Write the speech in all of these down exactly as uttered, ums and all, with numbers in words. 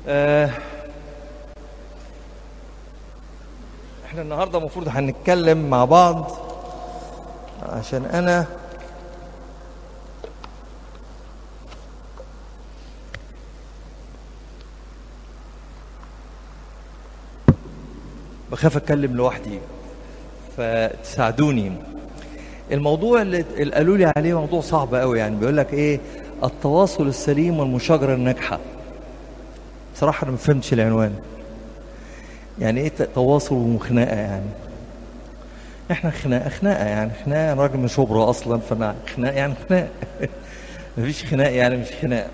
آه احنا النهارده المفروض هنتكلم مع بعض، عشان انا بخاف اتكلم لوحدي فتساعدوني. الموضوع اللي اللي قالوا لي عليه موضوع صعب قوي، يعني بيقول لك ايه؟ التواصل السليم والمشاجره الناجحه. بصراحه انا ما فهمتش العنوان. يعني ايه تواصل وخناقه؟ يعني احنا خناقه خناقه يعني خناقه، انا راجل من شبرا اصلا، فانا خناقه يعني خناقه مفيش خناق يعني مش خناقه.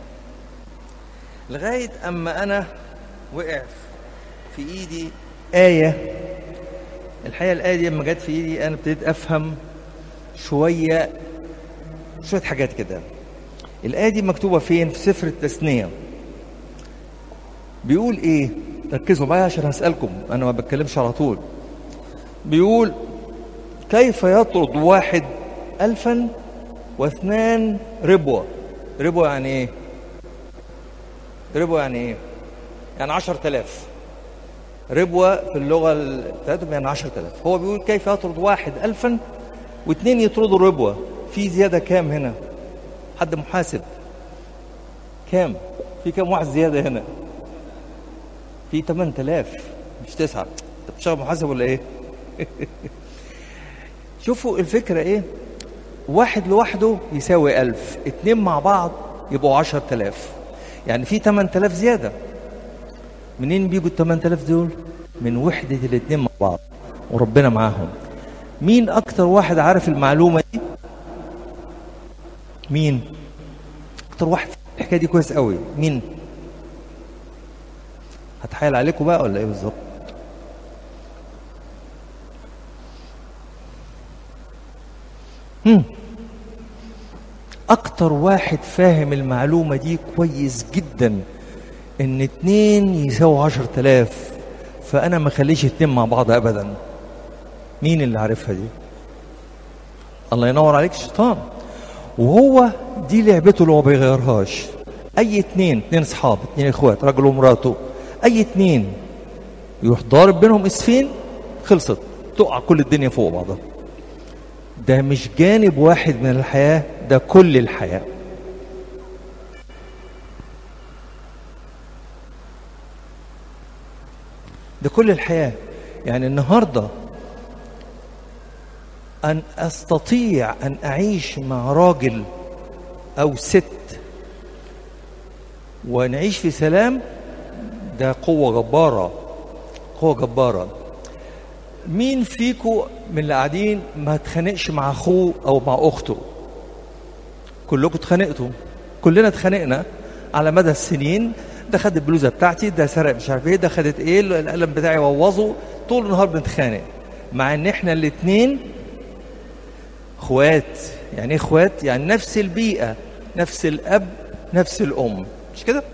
لغايه اما انا وقع في ايدي ايه. الحقيقه الايه دي لما جت في ايدي انا ابتديت افهم شويه شويه حاجات كده. الايه دي مكتوبه فين؟ في سفر التثنيه. بيقول ايه؟ ركزوا معايا عشان هسالكم، انا ما بتكلمش على طول. بيقول: كيف يطرد واحد الفا واثنان ربوه. ربوه يعني ايه؟ ربوه يعني ايه؟ يعني عشر تلاف. ربوه في اللغه بتاعتهم يعني عشر تلاف. هو بيقول كيف يطرد واحد الفا واثنين يطردوا ربوه. في زياده كام هنا؟ حد محاسب؟ كام؟ في كام واحد زياده هنا؟ في ثمانية آلاف مش تسعة. انت بتشتغل محاسب ولا ايه؟ شوفوا الفكره ايه. واحد لوحده يساوي ألف، اتنين مع بعض يبقوا عشر تلاف، يعني في ثمانية آلاف زياده. منين بيجوا ال ثمانية آلاف دول؟ من وحده الاتنين مع بعض وربنا معاهم. مين اكتر واحد عارف المعلومه دي؟ مين اكتر واحد في الحكايه دي كويس قوي؟ مين؟ هتحايل عليكم بقى ولا ايه بالظبط؟ هم اكتر واحد فاهم المعلومه دي كويس جدا ان اتنين يساوي عشر تلاف، فانا ما خليش اتنين مع بعض ابدا. مين اللي عارفها دي؟ الله ينور عليك، الشيطان. وهو دي لعبته اللي هو ما بيغيرهاش. اي اتنين اتنين اصحاب، اتنين اخوات، راجل ومراته، اي اتنين يروح ضارب بينهم اسفين، خلصت، تقع كل الدنيا فوق بعضها. ده مش جانب واحد من الحياة، ده كل الحياة. ده كل الحياة. يعني النهاردة أن أستطيع أن أعيش مع راجل أو ست ونعيش في سلام، ده قوة جبارة، قوة جبارة. مين فيكو من اللي قاعدين ما اتخانقش مع أخوه أو مع أخته؟ كلكم اتخانقتوا، كلنا اتخانقنا على مدى السنين. ده خد البلوزة بتاعتي، ده سرق مش عارف ايه، ده خدت ايه، القلم بتاعي بوظه. طول النهار بنتخانق مع ان احنا الاتنين اخوات. يعني ايه اخوات؟ يعني نفس البيئة، نفس الاب، نفس الام، مش كده؟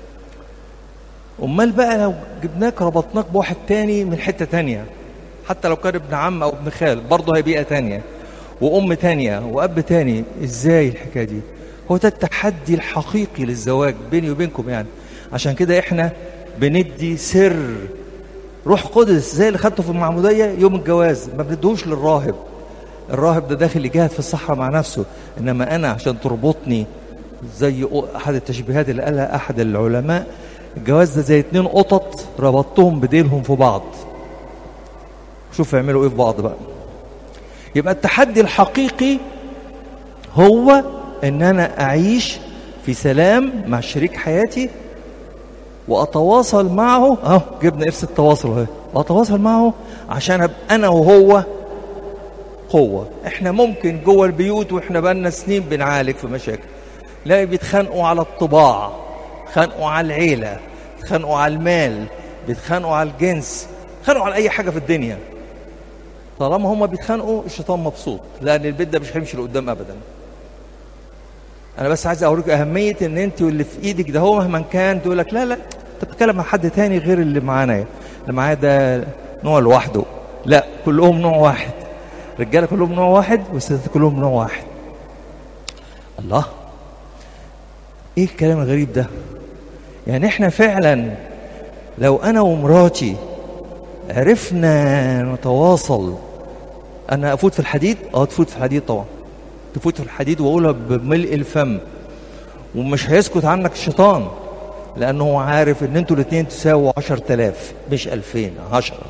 امال بقى لو جبناك ربطناك بواحد تاني من حتة تانية، حتى لو كان ابن عم او ابن خال، برضه هي بيئة تانية وام تانية واب تاني. ازاي الحكاية دي؟ هو ده التحدي الحقيقي للزواج بيني وبينكم. يعني عشان كده احنا بندي سر روح قدس زي اللي خدته في المعمودية يوم الجواز. ما بندوش للراهب. الراهب ده داخل يجاهد في الصحراء مع نفسه، انما انا عشان تربطني، زي احد التشبيهات اللي قالها احد العلماء، الجواز ده زي اتنين قطط ربطتهم بديلهم في بعض. شوف يعملوا ايه في بعض بقى. يبقى التحدي الحقيقي هو ان انا اعيش في سلام مع شريك حياتي واتواصل معه. اهو جبنا قرص التواصل اهي، واتواصل معه عشان ابقى انا وهو قوه. احنا ممكن جوه البيوت واحنا بقالنا سنين بنعالج في مشاكل، لا بيتخانقوا على الطباع، بيتخانقوا على العيله، بيتخانقوا على المال، بيتخانقوا على الجنس، بيتخانقوا على اي حاجه في الدنيا. طالما هما بيتخانقوا الشيطان مبسوط، لان البيت ده مش هيمشي لقدام ابدا. انا بس عايز اوريك اهميه ان انت واللي في ايدك ده هو مهما كان تقول لك لا لا انت بتتكلم مع حد تاني غير اللي معانا، اللي معايا ده نوع لوحده. لا، كلهم نوع واحد. رجاله كلهم نوع واحد والستات كلهم نوع واحد. الله، ايه الكلام الغريب ده؟ يعني احنا فعلا لو انا ومراتي عرفنا نتواصل، انا افوت في الحديد، اه تفوت في الحديد طبعا، تفوت في الحديد واقولها بملء الفم، ومش هيسكت عنك الشيطان، لانه هو عارف ان انتوا الاثنين تساووا عشر تلاف مش الفين، عشرة.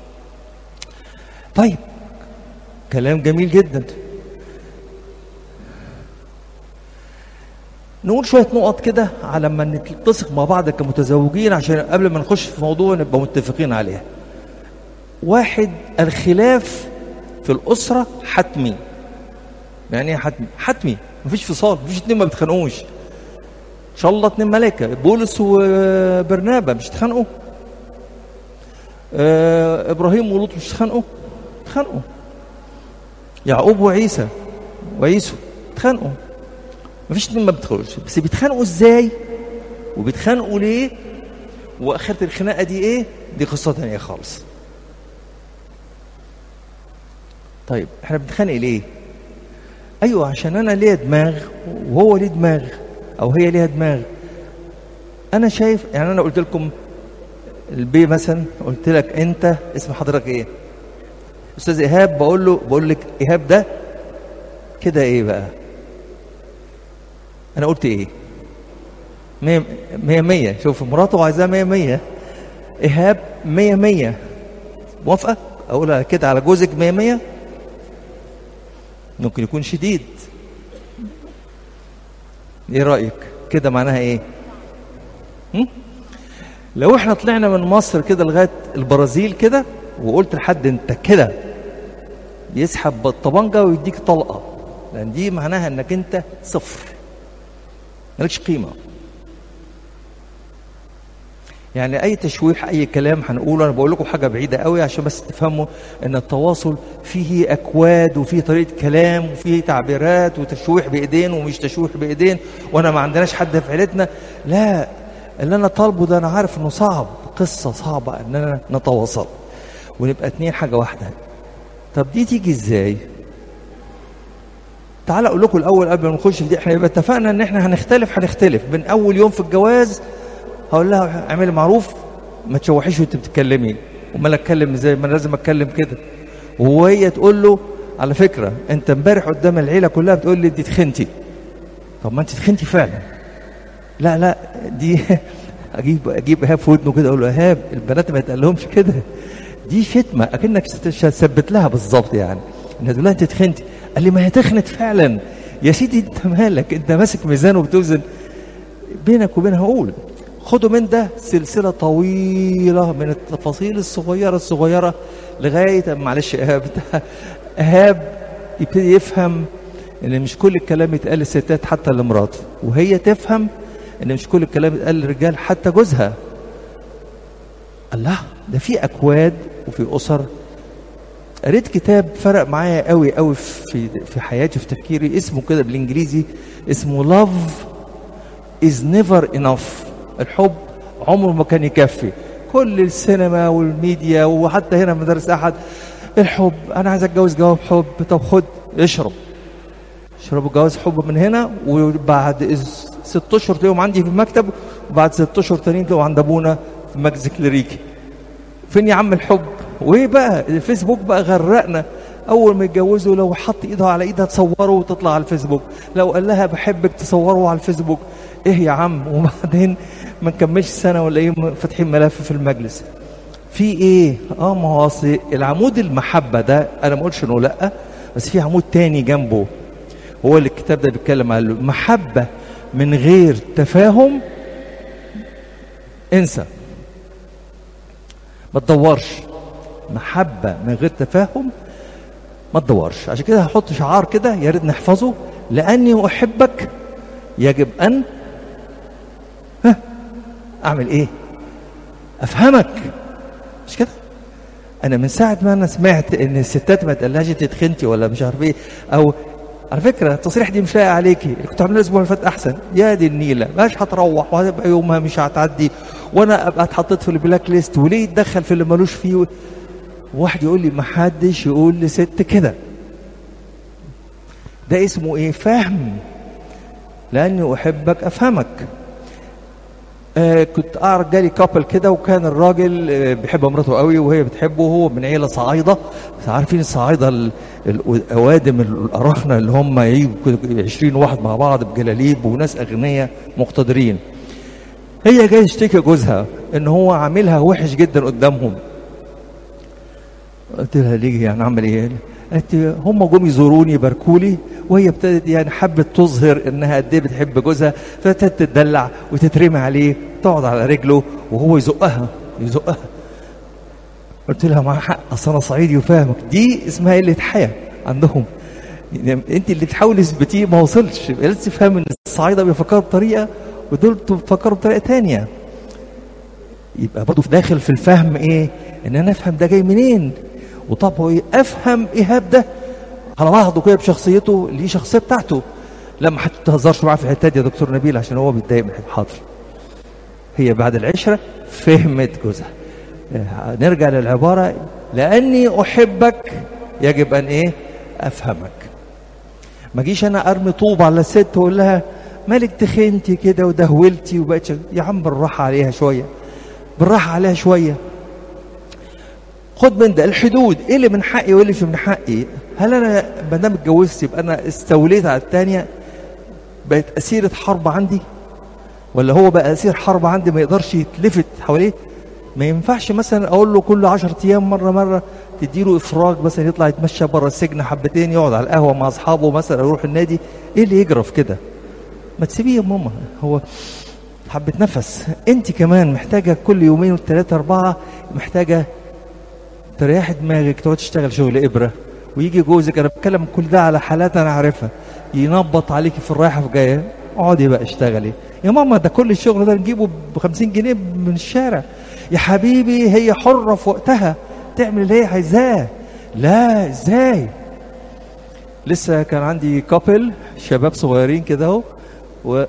طيب كلام جميل جدا. نقول شوية نقط كده على ما نتسق مع بعض كمتزوجين، عشان قبل ما نخش في موضوع نبقى متفقين عليها. واحد، الخلاف في الأسرة حتمي. يعني ايه حتمي؟ حتمي، مفيش فصال، مفيش اتنين ما بيتخانقوش. ان شاء الله اتنين ملائكة، بولس وبرنابا مش اتخانقوا؟ اه ابراهيم ولوط مش اتخانقوا؟ اتخانقوا. يعقوب وعيسى وعيسو اتخانقوا. مفيش اتنين ما بيتخانقوش، بس بيتخانقوا ازاي؟ وبيتخانقوا ليه؟ واخرة الخناقة دي ايه؟ دي قصة تانية خالص. طيب احنا بنتخانق ليه؟ ايوه عشان انا ليا دماغ وهو ليه دماغ، او هي ليها دماغ. انا شايف، يعني انا قلت لكم البي مثلا، قلت لك انت اسم حضرتك ايه؟ استاذ ايهاب. بقول له بقول لك ايهاب ده كده ايه بقى؟ انا قلت ايه؟ مية مية مية. شوف مراته عايزاه مية مية، ايهاب مية مية. موافقة اقولها كده على جوزك مية مية؟ ممكن يكون شديد. ايه رأيك؟ كده معناها ايه؟ هم؟ لو احنا طلعنا من مصر كده لغاية البرازيل كده، وقلت لحد انت كده، يسحب بالطبنجة ويديك طلقة، لان دي معناها انك انت صفر، مالكش قيمة. يعني اي تشويح، اي كلام هنقوله، انا بقول لكم حاجه بعيده قوي عشان بس تفهموا ان التواصل فيه اكواد، وفيه طريقه كلام، وفيه تعبيرات، وتشويح بايدين ومش تشويح بايدين، وانا ما عندناش حد في عيلتنا. لا، اللي انا طالبه ده انا عارف انه صعب، قصه صعبه اننا نتواصل ونبقى اتنين حاجه واحده. طب دي تيجي ازاي؟ تعال اقول لكم الاول قبل ما نخش في دي. احنا يبقى اتفقنا ان احنا هنختلف هنختلف من اول يوم في الجواز. هقول لها اعملي معروف، ما تشوحيش وانت بتتكلمي. امال اتكلم ازاي؟ ما انا لازم اتكلم كده. وهي تقول له على فكره انت امبارح قدام العيله كلها بتقول لي دي تخنتي. طب ما انت تخنتي فعلا. لا لا دي اجيب اجيب ايهاب في ودنه كده اقول له ايهاب البنات ما يتقالهمش كده، دي شتمه اكنك ثبت لها بالظبط. يعني انها تقول لها انت تخنتي. قال لي ما هي تخنت فعلا. يا سيدي انت مالك؟ انت ماسك ميزان وبتوزن. بينك وبينها اقول خدوا من ده سلسلة طويلة من التفاصيل الصغيرة الصغيرة لغاية معلش إيهاب إيهاب يبتدي يفهم إن مش كل الكلام يتقال للستات حتى لمراته، وهي تفهم إن مش كل الكلام يتقال للرجال حتى جوزها. الله، ده في أكواد وفي أسر. قريت كتاب فرق معايا قوي قوي في في حياتي في تفكيري، اسمه كده بالإنجليزي، اسمه Love is never enough. الحب عمره ما كان يكفي. كل السينما والميديا وحتى هنا مدارس احد، الحب انا عايز اتجوز جواب حب. طب خد اشرب اشربوا جواز حب من هنا، وبعد ست اشهر تلاقيهم عندي في المكتب، وبعد ست اشهر تانيين تلاقوا عند ابونا في مركز كليريكي. فين يا عم الحب؟ وايه بقى الفيسبوك بقى غرقنا. اول ما يتجوزوا لو حط ايدها على ايدها تصوره وتطلع على الفيسبوك، لو قال لها بحبك تصوره على الفيسبوك. ايه يا عم؟ وبعدين ما نكملش سنه ولا ايه فاتحين ملف في المجلس. في ايه؟ اه ما هو اصل العمود المحبه ده انا ما اقولش انه لا، بس في عمود تاني جنبه هو اللي الكتاب ده بيتكلم عنه. محبه من غير تفاهم انسى، ما تدورش. محبه من غير تفاهم ما تدورش. عشان كده هحط شعار كده يا ريت نحفظه: لاني احبك يجب ان ها اعمل ايه؟ افهمك. مش كده؟ انا من ساعه ما انا سمعت ان الستات ما تقلهاش انت تخنتي ولا مش عارف ايه، او على فكره التصريح دي مش لاقي عليكي، اللي كنت عاملها الاسبوع اللي فات احسن. يا دي النيله، مش هتروح وهتبقى يومها مش هتعدي، وانا ابقى اتحطيت في البلاك ليست، وليه يتدخل في اللي ملوش فيه؟ واحد يقول لي ما حدش يقول لست كده. ده اسمه ايه؟ فهم. لاني احبك افهمك. آه كنت اعرف جالي كابل كده، وكان الراجل آه بيحب مراته قوي وهي بتحبه، وهو من عيله صعايده. عارفين الصعايده الاوادم الاراخنه اللي هم يجوا عشرين واحد مع بعض بجلاليب وناس اغنياء مقتدرين. هي جايه تشتكي جوزها ان هو عاملها وحش جدا قدامهم. قلت لها ليه يعني اعمل ايه؟ قالت هم جم يزوروني يباركوا لي، وهي ابتدت يعني حبت تظهر انها قد ايه بتحب جوزها، فابتدت تتدلع وتترمي عليه، تقعد على رجله وهو يزقها يزقها. قلت لها مع حق، اصل انا صعيدي وفاهمك، دي اسمها قله حياه عندهم. يعني انت اللي تحاولي تثبتيه ما وصلش، لازم تفهم ان الصعايده بيفكروا بطريقه ودول بيفكروا بطريقه ثانيه. يبقى برضه داخل في الفهم ايه؟ ان انا افهم ده جاي منين، وطبعا افهم ايهاب ده على بعضه كده بشخصيته، ليه شخصيه بتاعته. لما حتى تهزرش معاه في الحته دي يا دكتور نبيل عشان هو بيتضايق من حاضر. هي بعد العشره فهمت جوزها. نرجع للعباره لاني احبك يجب ان ايه؟ افهمك. ما جيش انا ارمي طوب على الست واقول لها مالك تخنتي كده ودهولتي وبقتش. يا عم بالراحه عليها شويه، بالراحه عليها شويه. خد من ده الحدود، ايه اللي من حقي وايه اللي مش من حقي. هل انا ما دام اتجوزت يبقى انا استوليت على الثانيه، بقت اسيره حرب عندي، ولا هو بقى اسير حرب عندي ما يقدرش يتلفت حواليه؟ ما ينفعش مثلا اقول له كل عشرة ايام مره مره تديله افراج، مثلا يطلع يتمشى بره السجن حبتين، يقعد على القهوه مع اصحابه مثلا، يروح النادي. ايه اللي يجرى في كده؟ ما تسيبيه يا ماما، هو حبه نفس. انت كمان محتاجه كل يومين وثلاثه اربعه، محتاجه تريحي دماغك، تقعد تشتغل شغل ابره. ويجي جوزك، انا بتكلم كل ده على حالات انا عارفها، ينبط عليكي في الرايحه في جايه، اقعدي بقى اشتغلي يا ماما، ده كل الشغل ده نجيبه ب خمسين جنيه من الشارع. يا حبيبي هي حره في وقتها تعمل اللي هي عايزاه. لا ازاي؟ لسه كان عندي كابل شباب صغيرين كده اهو، و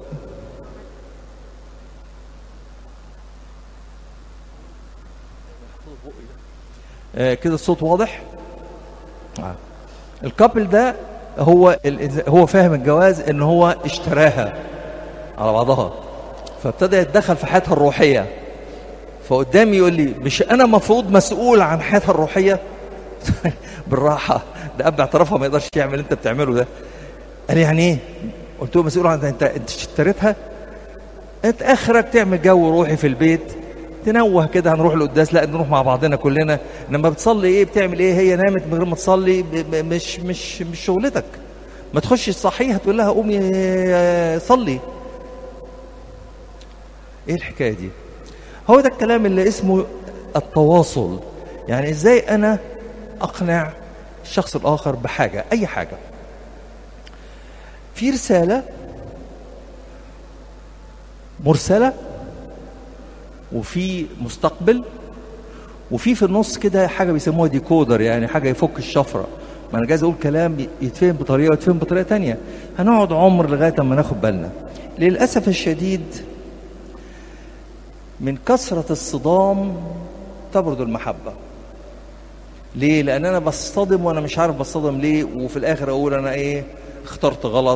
آه كده الصوت واضح. آه. الكابل ده هو ال... هو فاهم الجواز ان هو اشتراها على بعضها، فابتدى يتدخل في حياتها الروحيه. فقدامي يقول لي مش انا مفروض مسؤول عن حياتها الروحيه؟ بالراحه، ده اب اعترافها ما يقدرش يعمل اللي انت بتعمله ده. قال يعني ايه؟ قلت له مسؤول عن انت انت اشتريتها؟ انت اخرك تعمل جو روحي في البيت، تنوه كده، هنروح القداس، لا نروح مع بعضنا كلنا. لما بتصلي ايه بتعمل ايه؟ هي نامت من غير ما تصلي، مش مش مش شغلتك. ما تخش تصحيها تقول لها قومي صلي. ايه الحكايه دي؟ هو ده الكلام اللي اسمه التواصل. يعني ازاي انا اقنع الشخص الاخر بحاجه، اي حاجه. في رساله مرسله، وفي مستقبل، وفي في النص كده حاجه بيسموها ديكودر، يعني حاجه يفك الشفره. ما انا جايز اقول كلام يتفهم بطريقه ويتفهم بطريقه تانية. هنقعد عمر لغايه اما ناخد بالنا. للاسف الشديد من كثره الصدام تبرد المحبه. ليه؟ لان انا بصطدم وانا مش عارف بصطدم ليه، وفي الاخر اقول انا ايه؟ اخترت غلط،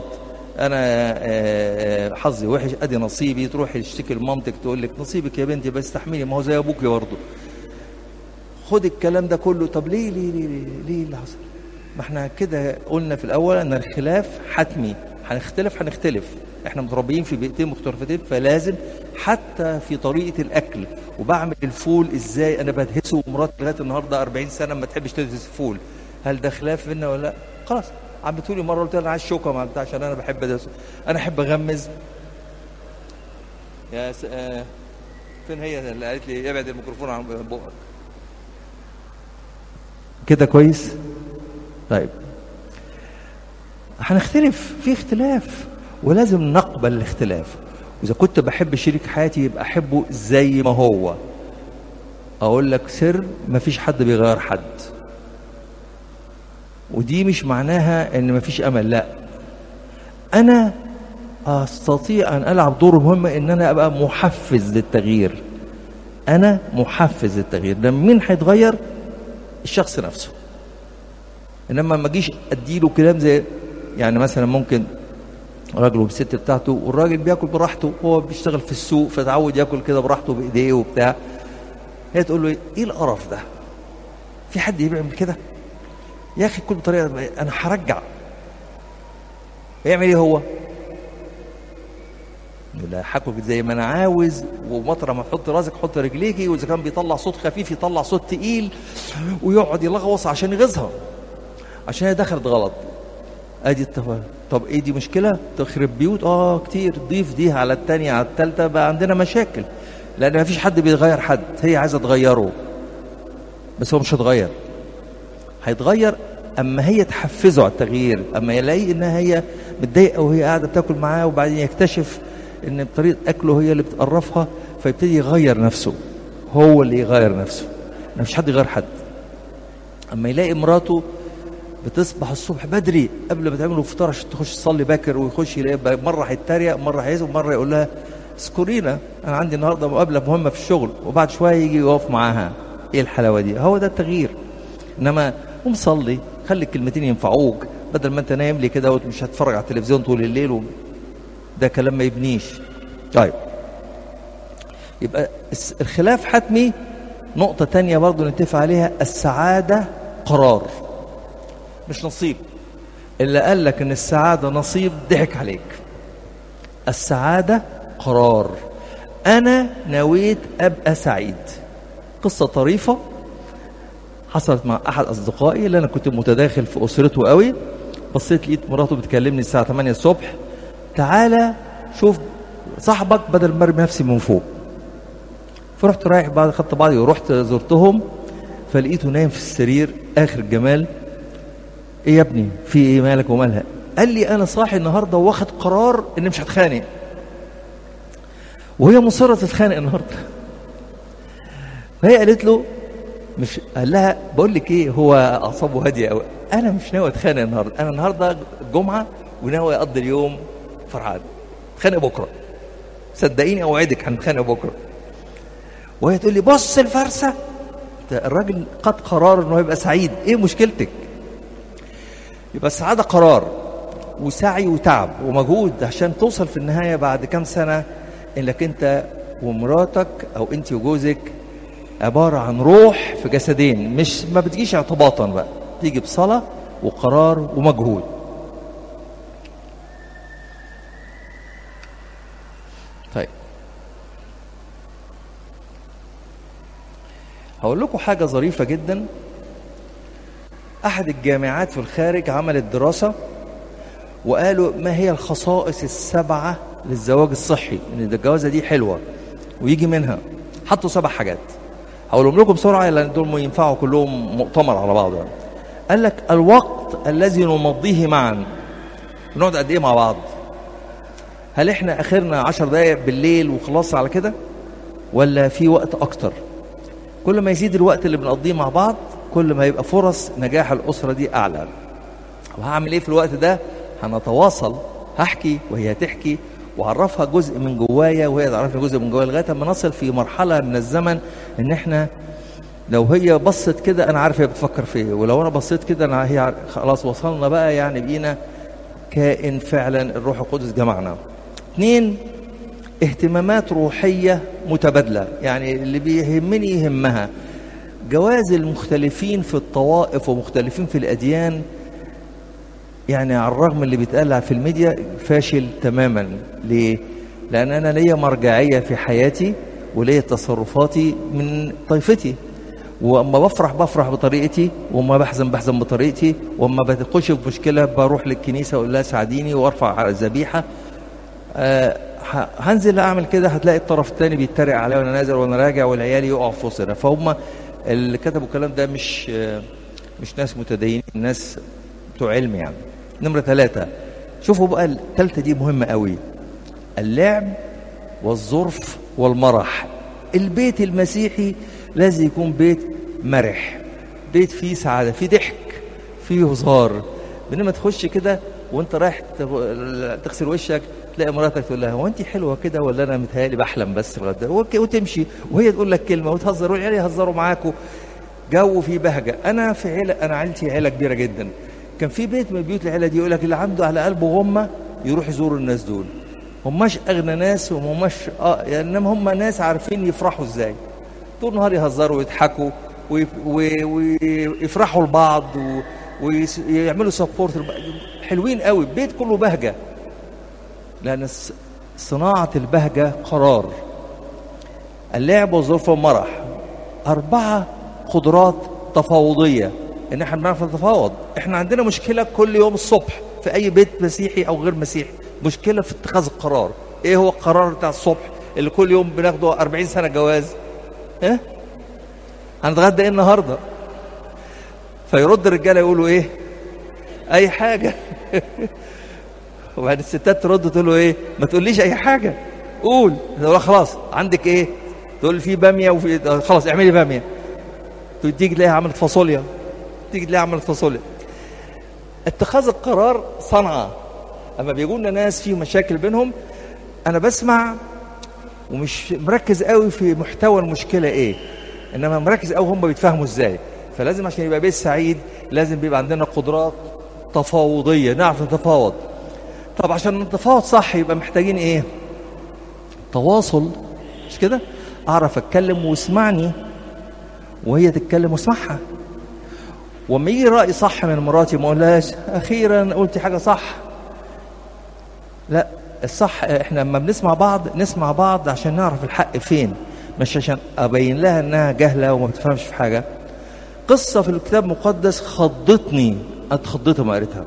انا حظي وحش، ادي نصيبي. تروحي تشتكي لمامتك تقول لك نصيبك يا بنتي، بس استحملي، ما هو زي ابوك برضه. خد الكلام ده كله. طب ليه ليه ليه ليه, ليه اللي حصل؟ ما احنا كده قلنا في الاول ان الخلاف حتمي، هنختلف هنختلف، احنا متربيين في بيئتين مختلفتين، فلازم حتى في طريقه الاكل. وبعمل الفول ازاي، انا بدهسه، ومراتي لغايه النهارده أربعين سنه ما تحبش تدهس الفول. هل ده خلاف بينا ولا لا؟ خلاص. عملتوا لي مره قلت انا عايز شوكه مع بتاع عشان انا بحب ادهسه، انا احب اغمز. يا س... آه... فين هي اللي قالت لي ابعد الميكروفون عن بقك كده؟ كويس. طيب هنختلف، في اختلاف، ولازم نقبل الاختلاف. واذا كنت بحب شريك حياتي يبقى احبه زي ما هو. اقول لك سر، مفيش حد بيغير حد، ودي مش معناها ان مفيش امل، لا. انا استطيع ان العب دور مهم، ان انا ابقى محفز للتغيير. انا محفز للتغيير. ده مين هيتغير؟ الشخص نفسه. انما ما اجيش اديله كلام زي، يعني مثلا ممكن راجل والست بتاعته، والراجل بياكل براحته، هو بيشتغل في السوق فتعود ياكل كده براحته بايديه وبتاع. هي تقول له ايه القرف ده؟ في حد بيعمل كده؟ يا اخي كل طريقه انا هرجع. يعمل ايه هو؟ يقول لها هاكل زي ما انا عاوز، ومطرح ما تحط راسك حط رجليكي، واذا كان بيطلع صوت خفيف يطلع صوت تقيل، ويقعد يلغوص عشان يغيظها، عشان هي دخلت غلط. ادي التفاهم. طب ايه دي مشكله؟ تخرب بيوت؟ اه كتير. ضيف دي على الثانيه على الثالثه بقى عندنا مشاكل، لان ما فيش حد بيغير حد، هي عايزه تغيره بس هو مش هيتغير. هيتغير اما هي تحفزه على التغيير، اما يلاقي انها هي متضايقه وهي قاعده بتاكل معاه، وبعدين يكتشف ان بطريقه اكله هي اللي بتقرفها، فيبتدي يغير نفسه، هو اللي يغير نفسه. ما فيش حد يغير حد. اما يلاقي مراته بتصبح الصبح بدري قبل ما تعمل الفطار عشان تخش تصلي باكر، ويخش يلاقي مره هيتريق، مره هيزعل، مره يقول لها اذكرينا انا عندي النهارده مقابله مهمه في الشغل، وبعد شويه يجي يقف معاها. ايه الحلاوه دي؟ هو ده التغيير. انما قوم صلي، خلي الكلمتين ينفعوك بدل ما انت نايم لي كده ومش هتتفرج على التلفزيون طول الليل و... ده كلام ما يبنيش. طيب يبقى الخلاف حتمي. نقطه تانية برضو نتفق عليها، السعاده قرار مش نصيب. اللي قال لك ان السعاده نصيب ضحك عليك. السعاده قرار. انا نويت ابقى سعيد. قصه طريفه حصلت مع احد اصدقائي اللي انا كنت متداخل في اسرته قوي. بصيت لقيت مراته بتكلمني الساعه ثمانية الصبح، تعالى شوف صاحبك بدل ما ارمي نفسي من فوق. فرحت رايح بعد خدت بعضي ورحت زرتهم، فلقيته نايم في السرير اخر الجمال. ايه يا ابني في ايه مالك ومالها؟ قال لي انا صاحي النهارده واخد قرار اني مش هتخانق، وهي مصره تتخانق النهارده. فهي قالت له مش قال لها بقول لك ايه، هو اعصابه هاديه قوي، انا مش ناوي اتخانق النهارده، انا النهارده الجمعه وناوي اقضي اليوم فرحان، اتخانق بكره صدقيني اوعدك هنتخانق بكره. وهي تقول لي بص الفرسه، الراجل قد قرار انه يبقى سعيد، ايه مشكلتك؟ يبقى السعاده قرار وسعي وتعب ومجهود عشان توصل في النهايه بعد كام سنه انك انت ومراتك او انت وجوزك عباره عن روح في جسدين، مش ما بتجيش اعتباطا بقى، تيجي بصلاه وقرار ومجهود. طيب هقول لكم حاجه ظريفه جدا. احد الجامعات في الخارج عملت دراسه وقالوا ما هي الخصائص السبعه للزواج الصحي، ان الجوازه دي حلوه ويجي منها. حطوا سبع حاجات هقولهم لكم بسرعه لان دول ينفعوا كلهم مؤتمر على بعض. يعني قال لك الوقت الذي نمضيه معا، بنقعد قد ايه مع بعض؟ هل احنا اخرنا عشر دقائق بالليل وخلاص على كده، ولا في وقت اكتر؟ كل ما يزيد الوقت اللي بنقضيه مع بعض كل ما يبقى فرص نجاح الاسره دي اعلى. وهعمل ايه في الوقت ده؟ هنتواصل، هحكي وهي تحكي، وعرفها جزء من جوايا وهي تعرفني جزء من جوايا، لغايه ما نصل في مرحله من الزمن ان احنا لو هي بصت كده انا عارف هي بتفكر في ايه، ولو انا بصيت كده انا هي خلاص وصلنا بقى، يعني بقينا كائن فعلا الروح القدس جمعنا. اثنين، اهتمامات روحيه متبادله، يعني اللي بيهمني يهمها. جواز المختلفين في الطوائف ومختلفين في الاديان يعني على الرغم اللي بيتقال في الميديا فاشل تماما. ليه؟ لان انا ليا مرجعيه في حياتي وليا تصرفاتي من طائفتي، واما بفرح بفرح بطريقتي، واما بحزن بحزن بطريقتي، واما بتخش في مشكله بروح للكنيسه واقول لها ساعديني وارفع على الذبيحه. أه هنزل اعمل كده هتلاقي الطرف الثاني بيتريق عليا وانا نازل وانا راجع، والعيال يقعوا في وسطنا. فهم اللي كتبوا الكلام ده مش مش ناس متدينين، ناس بتوع علم يعني. نمرة ثلاثة، شوفوا بقى الثالثة دي مهمة قوي، اللعب والظرف والمرح. البيت المسيحي لازم يكون بيت مرح، بيت فيه سعادة، فيه ضحك، فيه هزار. بينما تخش كده وانت رايح تغسل وشك تلاقي مراتك تقول لها هو انت حلوه كده ولا انا متهيألي بحلم بس لغايه، وتمشي وهي تقول لك كلمه وتهزر والعيال يهزروا معاكوا، جو فيه بهجه. انا في عيله، انا عيلتي عيله كبيره جدا، كان في بيت من بيوت العيله دي يقول لك اللي عنده على قلبه غمه يروح يزوروا الناس دول. هماش اغنى ناس وهماش اه يعني، انما هم ناس عارفين يفرحوا ازاي. طول النهار يهزروا ويضحكوا ويفرحوا لبعض ويعملوا سبورت، حلوين قوي. البيت كله بهجه، لان صناعه البهجه قرار. اللعب والظروف والمرح، اربعه قدرات تفاوضيه، ان احنا بنعرف نتفاوض. احنا عندنا مشكله كل يوم الصبح في اي بيت مسيحي او غير مسيحي، مشكله في اتخاذ القرار. ايه هو القرار بتاع الصبح اللي كل يوم بناخده أربعين سنه جواز؟ ها؟ هنتغدى ايه النهارده؟ فيرد الرجاله يقولوا ايه؟ اي حاجه. وبعد الستات ترد تقول له ايه؟ ما تقوليش اي حاجه، قول. تقول خلاص عندك ايه؟ تقول في باميه وفي، خلاص اعملي باميه. تيجي تلاقيها عملت فاصوليا، تيجي تلاقيها عملت فاصوليا. اتخاذ القرار صنعه. اما بيقول لنا ناس في مشاكل بينهم، انا بسمع ومش مركز قوي في محتوى المشكله ايه، انما مركز قوي هم بيتفاهموا ازاي. فلازم عشان يبقى بيت سعيد لازم بيبقى عندنا قدرات تفاوضيه، نعرف نتفاوض. طب عشان نتفاوض صح يبقى محتاجين ايه؟ تواصل، مش كده؟ اعرف اتكلم واسمعني وهي تتكلم واسمعها. وما يجي راي صح من مراتي ما اقولهاش اخيرا قلتي حاجه صح. لا، الصح احنا لما بنسمع بعض نسمع بعض عشان نعرف الحق فين، مش عشان ابين لها انها جاهله وما بتفهمش في حاجه. قصه في الكتاب المقدس خضتني، اتخضيت ما قريتها.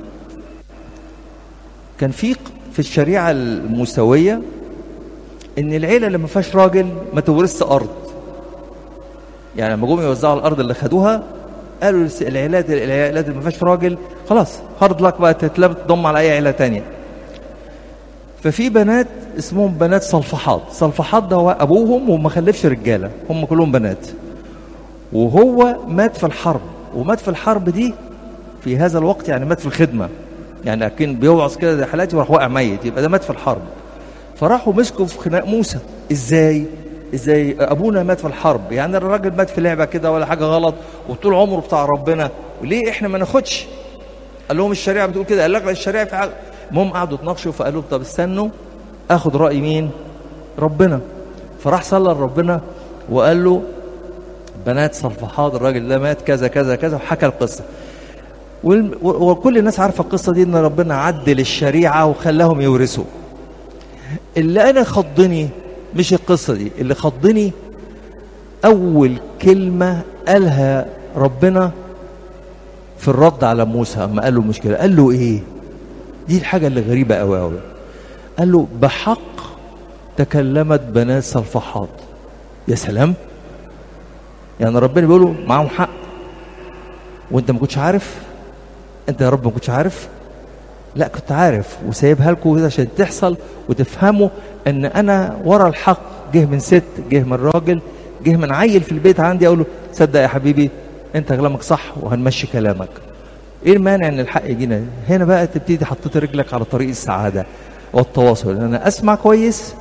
كان في في الشريعه الموسويه ان العيله اللي ما فيهاش راجل ما تورثش ارض. يعني لما جم يوزعوا الارض اللي خدوها قالوا العائلات العائلات اللي ما فيهاش راجل خلاص هارد لك بقى، تتلم تضم على اي عيله تانية. ففي بنات اسمهم بنات صلفحات. صلفحات ده هو ابوهم وما خلفش رجاله، هم كلهم بنات. وهو مات في الحرب، ومات في الحرب دي في هذا الوقت يعني مات في الخدمه، يعني اكن بيوعظ كده زي حالاتي وراح واقع ميت، يبقى ده مات في الحرب. فراحوا مسكوا في خناق موسى. ازاي؟ ازاي ابونا مات في الحرب؟ يعني الراجل مات في لعبه كده ولا حاجه غلط وطول عمره بتاع ربنا، وليه احنا ما ناخدش؟ قال لهم الشريعه بتقول كده. قال لك الشريعه في حاجه. المهم قعدوا يتناقشوا فقالوا طب استنوا اخد راي مين؟ ربنا. فراح صلى لربنا وقال له بنات صلفحات الراجل ده مات كذا كذا كذا، وحكى القصه. وكل الناس عارفه القصه دي ان ربنا عدل الشريعه وخلاهم يورثوا. اللي انا خضني مش القصه دي، اللي خضني اول كلمه قالها ربنا في الرد على موسى اما قال له المشكله. قال له ايه؟ دي الحاجه اللي غريبه قوي قوي. قال له بحق تكلمت بنات صلفحات. يا سلام، يعني ربنا بيقول له معاهم حق وانت ما كنتش عارف؟ انت يا رب ما كنتش عارف؟ لا كنت عارف وسايبها لكم كده عشان تحصل وتفهموا ان انا ورا الحق. جه من ست، جه من راجل، جه من عيل في البيت عندي اقول له صدق يا حبيبي انت كلامك صح وهنمشي كلامك. ايه المانع ان الحق يجينا؟ هنا بقى تبتدي حطيت رجلك على طريق السعاده والتواصل، ان انا اسمع كويس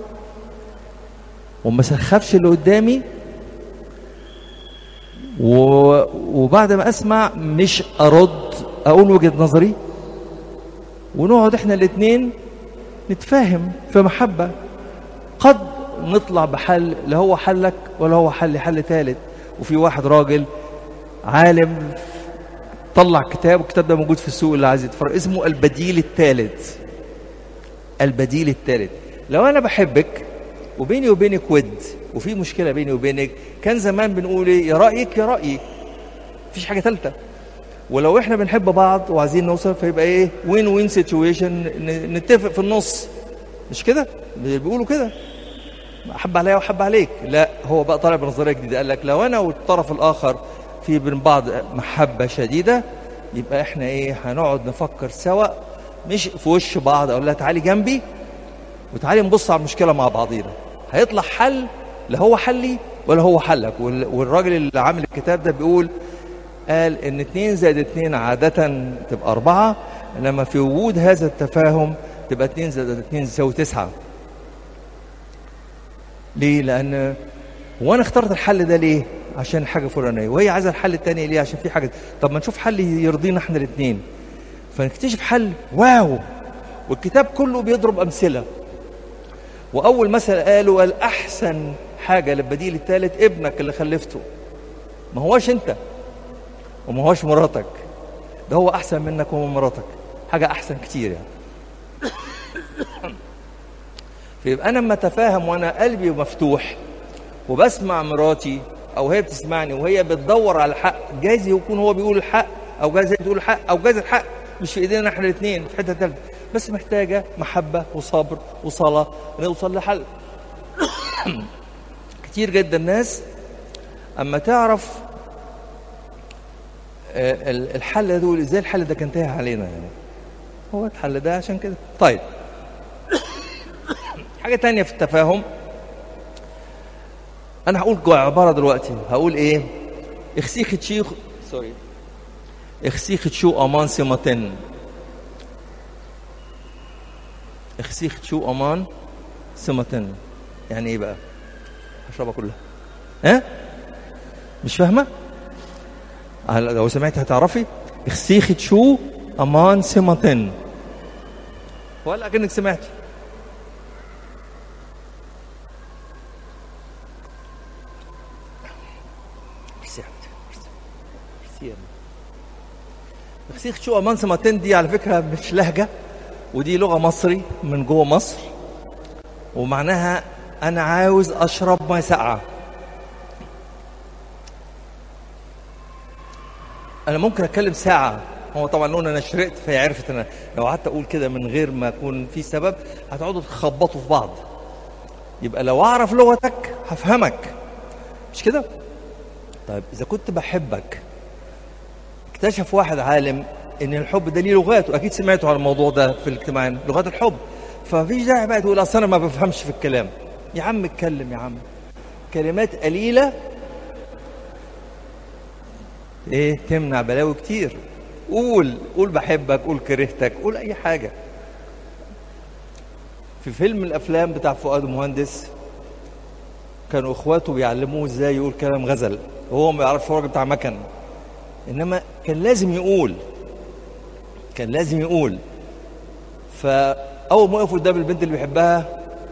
وما سخفش اللي قدامي، وبعد ما اسمع مش ارد، اقول وجهه نظري، ونقعد احنا الاثنين نتفاهم في محبه. قد نطلع بحل لا هو حلك ولا هو حل حل ثالث. وفي واحد راجل عالم طلع كتاب، والكتاب ده موجود في السوق اللي عايز يتفرج، اسمه البديل الثالث. البديل الثالث. لو انا بحبك وبيني وبينك ود وفي مشكله بيني وبينك، كان زمان بنقول ايه؟ يا رايك يا رايي، مفيش حاجه ثالثه. ولو احنا بنحب بعض وعايزين نوصل فيبقى ايه؟ وين وين سيتويشن، نتفق في النص، مش كده؟ بيقولوا كده احب عليا واحب عليك. لا، هو بقى طالع بنظريه جديده، قال لك لو انا والطرف الاخر في بين بعض محبه شديده يبقى احنا ايه؟ هنقعد نفكر سوا، مش في وش بعض. اقول لها تعالي جنبي وتعالي نبص على المشكله مع بعضينا، هيطلع حل لا هو حلي ولا هو حلك. والراجل اللي عامل الكتاب ده بيقول قال ان اتنين زائد اتنين عاده تبقى اربعه، انما في وجود هذا التفاهم تبقى اتنين زائد اتنين يساوي تسعه. ليه؟ لان وانا اخترت الحل ده ليه؟ عشان حاجه فلانيه، وهي عايزه الحل الثاني ليه؟ عشان في حاجه. طب ما نشوف حل يرضينا احنا الاثنين، فنكتشف حل واو والكتاب كله بيضرب امثله. واول مثل قاله قال احسن حاجه للبديل الثالث ابنك اللي خلفته، ما هوش انت وما هوش مراتك، ده هو احسن منك ومن مراتك، حاجه احسن كتير يعني. فيبقى انا لما اتفاهم وانا قلبي مفتوح وبسمع مراتي او هي بتسمعني وهي بتدور على الحق، جايز يكون هو بيقول الحق او جايز هي بتقول الحق او جايز الحق مش في ايدينا احنا الاثنين، في حته ثالثه، بس محتاجه محبه وصبر وصلاه نوصل لحل. كتير جدا الناس اما تعرف الحل دول ازاي، الحل ده كان تايه علينا يعني، هو الحل ده عشان كده. طيب حاجه تانية في التفاهم، انا هقول جوه عباره دلوقتي، هقول ايه؟ اخسيخ تشيخ سوري اخسيخ تشو امان سمتن، اخسيخ تشو امان سمتن يعني ايه بقى؟ هشربها كلها. ها؟ مش فاهمه؟ لو سمعت هتعرفي. اخسيخ تشو امان سمتن، ولا كأنك سمعتي؟ اخسيخ تشو امان سمتن دي على فكره مش لهجه، ودي لغه مصري من جوه مصر، ومعناها انا عاوز اشرب ميه ساقعه. انا ممكن اتكلم ساعه، هو طبعا لون انا شرقت فهي عرفت، انا لو قعدت اقول كده من غير ما يكون في سبب هتقعدوا تخبطوا في بعض. يبقى لو اعرف لغتك هفهمك، مش كده؟ طيب اذا كنت بحبك، اكتشف واحد عالم ان الحب ده ليه لغات، واكيد سمعتوا على الموضوع ده في الاجتماع، لغات الحب. فمفيش داعي بقى تقول اصل انا ما بفهمش في الكلام. يا عم اتكلم يا عم، كلمات قليله ايه تمنع بلاوي كتير. قول قول بحبك، قول كرهتك، قول اي حاجه. في فيلم من الافلام بتاع فؤاد المهندس كانوا اخواته بيعلموه ازاي يقول كلام غزل، وهو ما يعرفش، هو راجل بتاع مكن، انما كان لازم يقول، كان لازم يقول. فاول ما وقف قدام البنت اللي بيحبها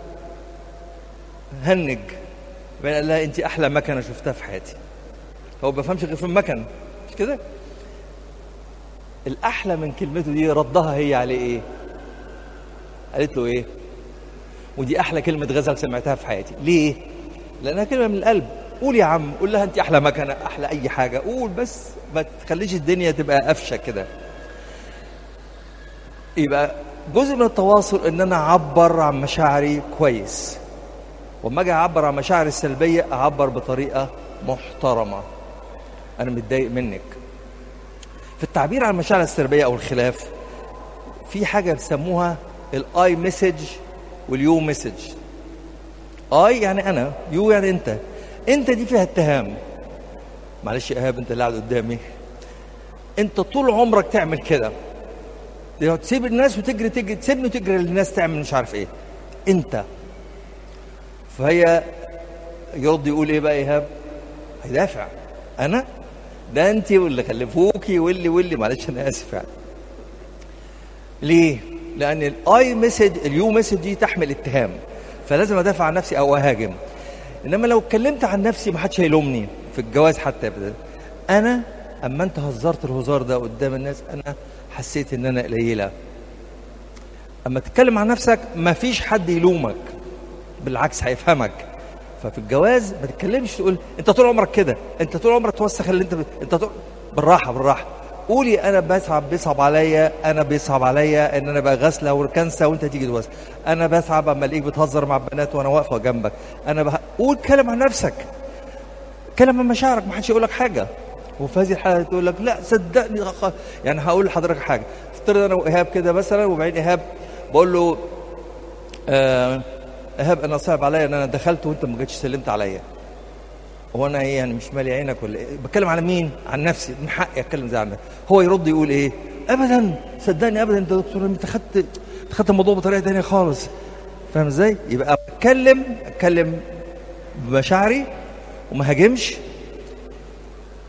هنج، قال لها انت احلى مكنه شفتها في حياتي. هو ما بيفهمش غير في المكن، مش كده؟ الاحلى من كلمته دي ردها هي عليه ايه؟ قالت له ايه؟ ودي احلى كلمه غزل سمعتها في حياتي. ليه؟ لانها كلمه من القلب. قول يا عم، قول لها انت احلى مكنه، احلى اي حاجه، قول بس ما تخليش الدنيا تبقى قفشه كده. يبقى جزء من التواصل ان انا اعبر عن مشاعري كويس، وما اجي اعبر عن مشاعري السلبيه اعبر بطريقه محترمه، انا متضايق منك. في التعبير عن المشاعر السلبيه او الخلاف في حاجه بيسموها الاي مسج واليو مسج. اي يعني انا، يو يعني انت. انت دي فيها اتهام، معلش يا ايهاب انت اللي قاعد قدامي، انت طول عمرك تعمل كده، تسيب الناس وتجري تجري تسيبني وتجري للناس تعمل مش عارف ايه انت. فهي يرد يقول ايه بقى ايهاب؟ هيدافع، انا ده انت واللي خلفوكي واللي واللي معلش انا اسف يعني. ليه؟ لان الاي مسج اليو مسج دي تحمل اتهام، فلازم ادافع عن نفسي او اهاجم. انما لو اتكلمت عن نفسي ما حدش هيلومني في الجواز حتى ابدا. انا اما انت هزرت الهزار ده قدام الناس انا حسيت ان انا قليله. اما تتكلم عن نفسك ما فيش حد يلومك، بالعكس هيفهمك. ففي الجواز ما تتكلمش تقول انت طول عمرك كده، انت طول عمرك توسخ اللي انت ب... انت طول... بالراحه بالراحه. قولي انا بصعب بيصعب عليا، انا بيصعب عليا ان انا بقى غسله وكنسه وانت تيجي توسخ. انا بصعب اما الاقيك بتهزر مع البنات وانا واقفه جنبك. انا بح... قول كلام عن نفسك، كلام عن مشاعرك، ما حدش يقول لك حاجه. وفي هذه الحاله تقول لك لا صدقني أخ... يعني هقول لحضرتك حاجه. افترض انا وايهاب كده مثلا، وبعدين ايهاب بقول له آه ايهاب انا صعب عليا ان انا دخلت وانت ما جيتش سلمت عليا. هو انا ايه يعني مش مالي عينك ولا ايه؟ بتكلم على مين؟ عن نفسي، من حقي اتكلم زي عن نفسي. هو يرد يقول ايه؟ ابدا صدقني ابدا انت دكتور انت خدت خدت الموضوع بطريقه ثانيه خالص. فاهم ازاي؟ يبقى اتكلم اتكلم بمشاعري وما هاجمش،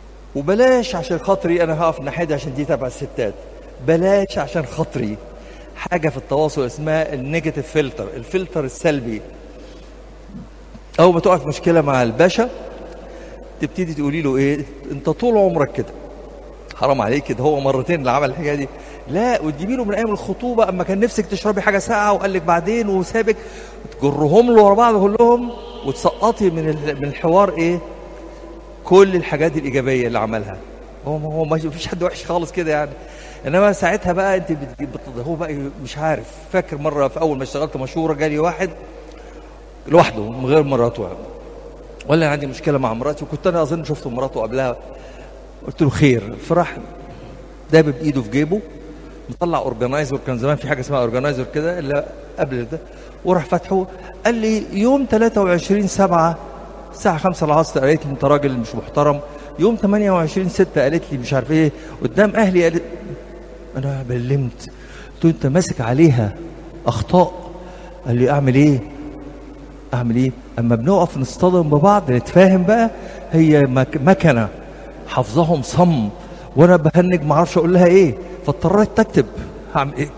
وبلاش عشان خاطري انا هقف ناحيتي عشان دي تبع الستات، بلاش عشان خاطري حاجه في التواصل اسمها النيجاتيف فلتر، الفلتر السلبي. اول ما تقع في مشكله مع الباشا تبتدي تقولي له ايه؟ انت طول عمرك كده، حرام عليك كده، هو مرتين اللي عمل الحكايه دي. لا، وتجيبي له من ايام الخطوبه اما كان نفسك تشربي حاجه ساقعه وقال لك بعدين وسابك، تجرهم له ورا بعض كلهم وتسقطي من من الحوار ايه؟ كل الحاجات الايجابيه اللي عملها. هو هو ما فيش حد وحش خالص كده يعني. انما ساعتها بقى انت بت... هو بقى مش عارف. فاكر مره في اول ما اشتغلت مشهوره جالي واحد لوحده من غير مراته، ولا انا عندي مشكله مع مراتي، وكنت انا اظن شفت مراته قبلها. قلت له خير، فراح دابب ايده في جيبه مطلع اورجنايزر، كان زمان في حاجه اسمها اورجنايزر كده اللي قبل ده، وراح فاتحه. قال لي يوم ثلاثة وعشرين سبعة الساعه خمسة العصر، قالت لي انت راجل مش محترم. يوم ثمانية وعشرين ستة قالت لي مش عارف ايه قدام اهلي. قالت انا بلمت، قلت له انت ماسك عليها اخطاء. قال لي اعمل ايه؟ اعمل ايه؟ اما بنقف نصطدم ببعض نتفاهم بقى. هي مك... مكنه حافظاهم صم، وانا بهنج ما اعرفش اقول لها ايه، فاضطريت تكتب. هعمل ايه؟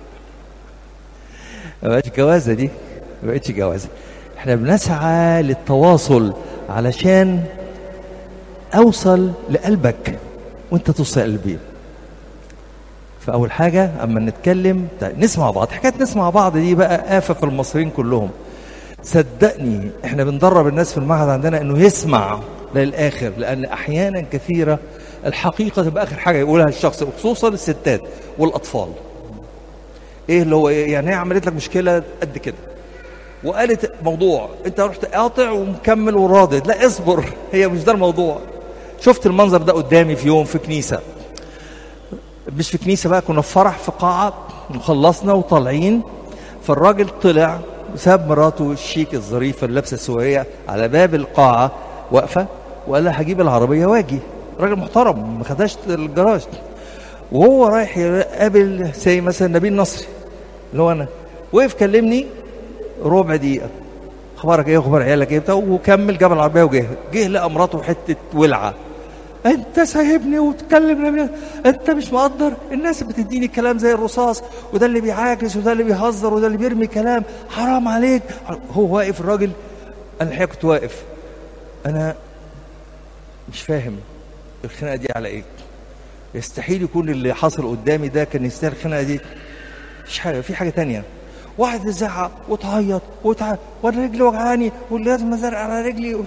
ما بقتش جوازه دي، ما بقتش جوازه. احنا بنسعى للتواصل علشان اوصل لقلبك وانت توصل لقلبي. فاول حاجه اما نتكلم نسمع بعض. حكايه نسمع بعض دي بقى آفة في المصريين كلهم. صدقني احنا بندرب الناس في المعهد عندنا انه يسمع للاخر، لان احيانا كثيره الحقيقه تبقى اخر حاجه يقولها الشخص، وخصوصا الستات والاطفال. ايه اللي هو إيه؟ يعني هي عملت لك مشكله قد كده وقالت موضوع، انت رحت قاطع ومكمل وراضد. لا اصبر، هي مش ده الموضوع. شفت المنظر ده قدامي في يوم في كنيسه، مش في كنيسه بقى، كنا في فرح في قاعه وخلصنا وطالعين، فالراجل طلع وساب مراته الشيك الظريفه اللي لابسه سواريه على باب القاعه واقفه، وقال لها هجيب العربيه واجي. راجل محترم ما خدهاش الجراج، وهو رايح يقابل زي مثلا نبيل نصري اللي هو انا، وقف كلمني ربع دقيقه، اخبارك ايه واخبار عيالك ايه بتاع، وكمل جاب العربيه وجه. جه لقى مراته حته ولعه، انت سايبني وتكلم، انت مش مقدر الناس بتديني كلام زي الرصاص، وده اللي بيعاكس وده اللي بيهزر وده اللي بيرمي كلام، حرام عليك. هو واقف الراجل، انا الحقيقه كنت واقف، انا مش فاهم الخناقه دي على ايه. يستحيل يكون اللي حصل قدامي ده كان يستاهل الخناقه دي. مفيش حاجه، في حاجه تانية. واحد يزعق وتعيط وتع... وانا رجلي وجعاني ولازم ازرق على رجلي.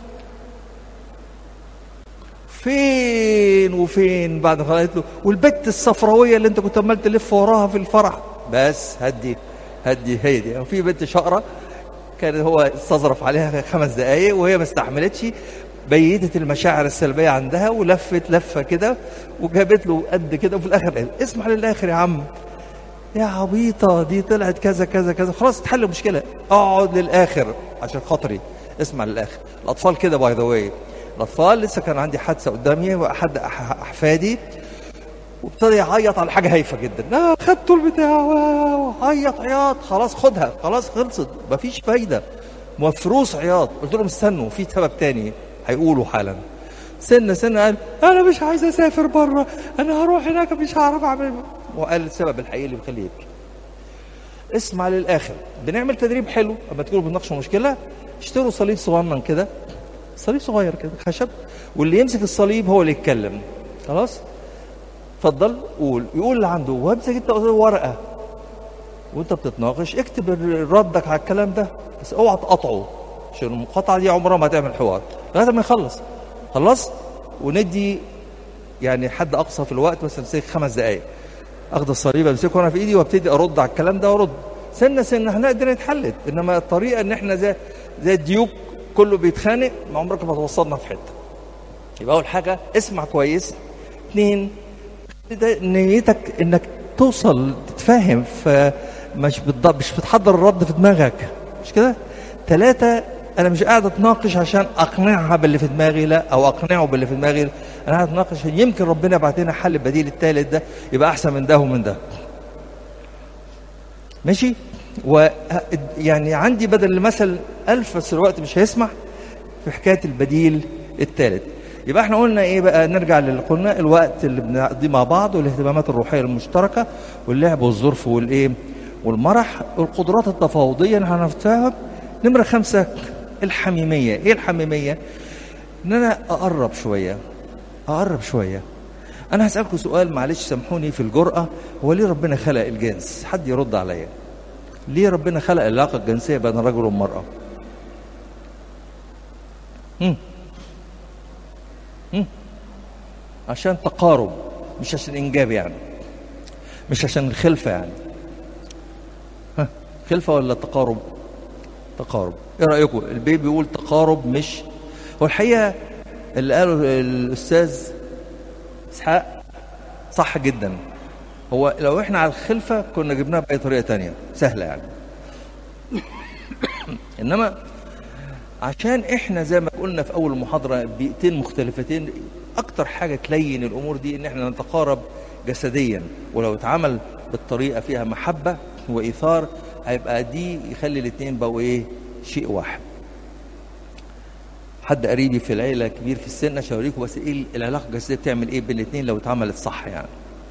فين وفين بعد ما قالت له والبت الصفراويه اللي انت كنت عمال تلف وراها في الفرح. بس هدي هدي هي دي. وفي بنت شقره كان هو استظرف عليها خمس دقايق وهي ما استحملتش، بيتت المشاعر السلبيه عندها ولفت لفه كده وجابت له قد كده، وفي الاخر قال اسمع للاخر يا عم، يا عبيطه دي طلعت كذا كذا كذا، خلاص تحل المشكله، اقعد للاخر عشان خاطري، اسمع للاخر. الاطفال كده باي ذا واي، الاطفال لسه كان عندي حادثه قدامي واحد احفادي وابتدى يعيط على حاجه هايفه جدا، لا خدته البتاع وعيط عياط، خلاص خدها خلاص خلصت مفيش فايده، مفروس عياط. قلت لهم استنوا في سبب تاني هيقولوا حالا. سنه سنه قال انا مش عايز اسافر بره، انا هروح هناك مش هعرف اعمل، وقال السبب الحقيقي اللي بيخليه يبكي. اسمع للاخر. بنعمل تدريب حلو اما تكونوا بتناقشوا مشكله، اشتروا صليب صغنن كده، صليب صغير كده خشب، واللي يمسك الصليب هو اللي يتكلم. خلاص اتفضل قول، يقول اللي عنده، وامسك انت ورقه وانت بتتناقش اكتب ردك على الكلام ده، بس اوعى تقاطعه عشان المقاطعه دي عمرها ما هتعمل حوار لغايه ما يخلص. خلاص وندي يعني حد اقصى في الوقت مثلا سي خمس دقائق، اخد الصليب امسكه انا في ايدي وابتدي ارد على الكلام ده وارد سنه سنه هنقدر نتحلت. انما الطريقه ان احنا زي زي الديوك كله بيتخانق، ما عمرك ما توصلنا في حته. يبقى اول حاجه اسمع كويس. اثنين نيتك انك توصل تتفاهم، فمش بتض... مش بتحضر الرد في دماغك، مش كده. ثلاثه انا مش قاعد اتناقش عشان اقنعها باللي في دماغي، لا، او اقنعه باللي في دماغي، انا قاعد اتناقش عشان يمكن ربنا يبعت لنا حل بديل الثالث ده يبقى احسن من ده ومن ده. ماشي. و يعني عندي بدل المثل ألف، بس الوقت مش هيسمح في حكايه البديل الثالث. يبقى احنا قلنا ايه بقى؟ نرجع للي قلنا، الوقت اللي بنقضيه مع بعض، والاهتمامات الروحيه المشتركه، واللعب والظرف والايه والمرح، والقدرات التفاوضيه اللي هنفتهم. نمره خمسه الحميميه. ايه الحميميه؟ ان انا اقرب شويه، اقرب شويه. انا هسالكم سؤال، معلش سامحوني في الجرأه، هو ليه ربنا خلق الجنس؟ حد يرد عليا. ليه ربنا خلق العلاقه الجنسيه بين الرجل والمراه؟ هم هم عشان تقارب، مش عشان انجاب يعني، مش عشان الخلفه يعني. ها، خلفه ولا تقارب؟ تقارب. ايه رايكم؟ البيبي بيقول تقارب، مش هو الحقيقه اللي قاله الاستاذ اسحاق صح جدا. هو لو احنا على الخلفه كنا جبناها باي طريقه تانية سهله يعني. انما عشان احنا زي ما قلنا في اول المحاضره بيئتين مختلفتين، اكتر حاجه تلين الامور دي ان احنا نتقارب جسديا، ولو اتعمل بالطريقه فيها محبه وايثار هيبقى دي يخلي الاثنين بقوا ايه؟ شيء واحد. حد قريبي في العيله كبير في السن، اشاوريكم بس ايه العلاقه الجسديه بتعمل ايه بين الاثنين لو اتعملت صح يعني.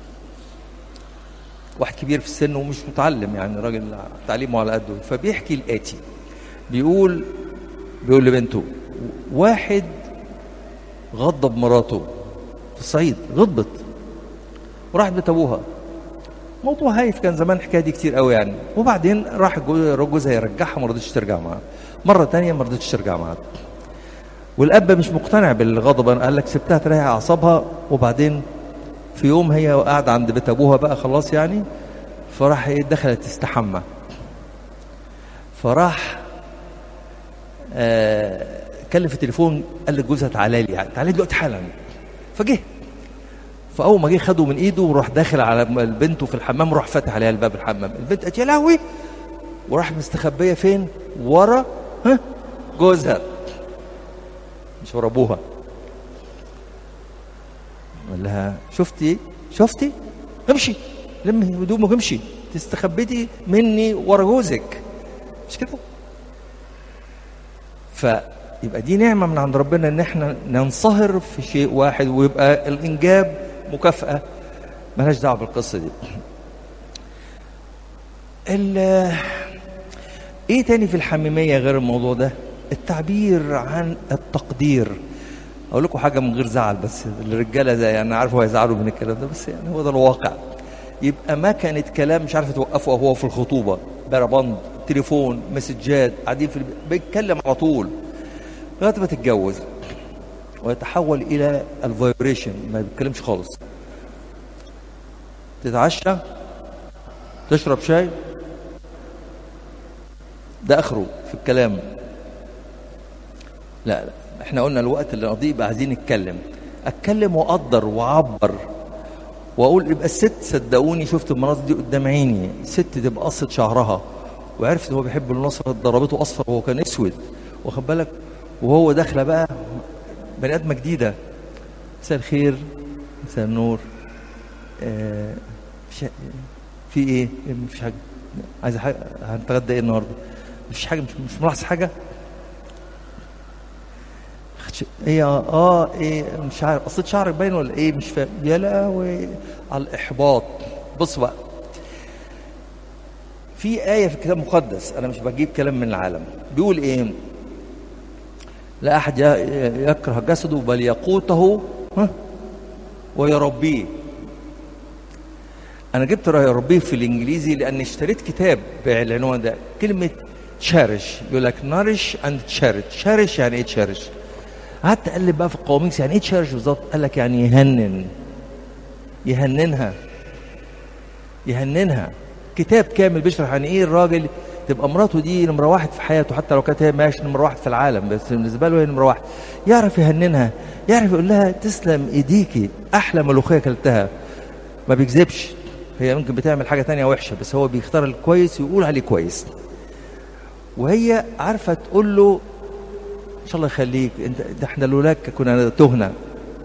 واحد كبير في السن ومش متعلم يعني، راجل تعليمه على قده، فبيحكي الاتي، بيقول بيقول لبنته: واحد غضب مراته في الصعيد، غضبت وراحت بيت ابوها. موضوع هايف، كان زمان الحكايه دي كتير قوي يعني. وبعدين راح جوزها يرجعها، ما رضتش ترجع معاه. مره ثانيه ما رضتش ترجع معاه. والاب مش مقتنع بالغضب، قال لك سبتها تريح اعصابها. وبعدين في يوم هي قاعده عند بيت ابوها بقى خلاص يعني، فراح ايه؟ دخلت تستحمى، فراح آه كلم في التليفون، قال لجوزها تعالى لي، يعني تعالى دلوقتي حالا. فجه، فاول ما جه خده من ايده وراح داخل على البنت في الحمام، وراح فاتح عليها الباب الحمام. البنت قالت يا لهوي، وراح مستخبيه فين؟ ورا ها جوزها، مش ورا ابوها. قال لها شفتي شفتي امشي لمي هدومك امشي، تستخبيتي مني ورا جوزك، مش كده؟ فيبقى دي نعمه من عند ربنا ان احنا ننصهر في شيء واحد، ويبقى الانجاب مكافاه مالهاش دعوه بالقصه دي. ايه تاني في الحميميه غير الموضوع ده؟ التعبير عن التقدير. اقول لكم حاجه من غير زعل، بس الرجاله زي يعني عارفوا هيزعلوا من الكلام ده، بس يعني هو ده الواقع. يبقى ما كانت كلام مش عارفه توقفه وهو في الخطوبه، بربند، تليفون، مسجات، قاعدين في البيت بيتكلم على طول لغايه ما تتجوز ويتحول الى الفايبريشن، ما بيتكلمش خالص. تتعشى، تشرب شاي، ده اخره في الكلام. لا لا، احنا قلنا الوقت اللي نقضيه يبقى عايزين نتكلم، اتكلم واقدر واعبر واقول. يبقى الست، صدقوني شفت المناظر دي قدام عيني، ست تبقى قصت شعرها وعرفت هو بيحب النصر، ضربته اصفر وهو كان اسود، واخد بالك، وهو داخله بقى بني ادمه جديده. مساء الخير، مساء النور، آه في ايه؟ مفيش حاجه، عايزه حاجه؟ هنتغدى ايه النهارده؟ مفيش حاجه، مش, مش ملاحظ حاجه؟ ايه اه ايه مش عارف، قصيت شعرك باين ولا ايه؟ مش فاهم. يا لهوي على الاحباط. بص بقى، في آية في الكتاب المقدس، أنا مش بجيب كلام من العالم، بيقول إيه؟ لا أحد يكره جسده بل يقوته ويربيه. أنا جبت يربيه في الإنجليزي لأن اشتريت كتاب بالعنوان ده، كلمة تشارش، يقول لك نارش أند تشارش. تشارش يعني إيه تشارش؟ قعدت أقلب بقى في القواميس، يعني إيه تشارش بالظبط؟ قال لك يعني يهنن، يهننها، يهننها. كتاب كامل بيشرح عن ايه الراجل تبقى مراته دي نمره واحد في حياته، حتى لو كانت هي ماشي نمره واحد في العالم، بس بالنسبه له هي نمره واحد. يعرف يهننها، يعرف يقول لها تسلم ايديكي، احلى ملوخيه اكلتها. ما بيكذبش، هي ممكن بتعمل حاجه تانية وحشه بس هو بيختار الكويس ويقول عليه كويس. وهي عارفه تقول له ان شاء الله يخليك انت، ده احنا لولاك كنا تهنا.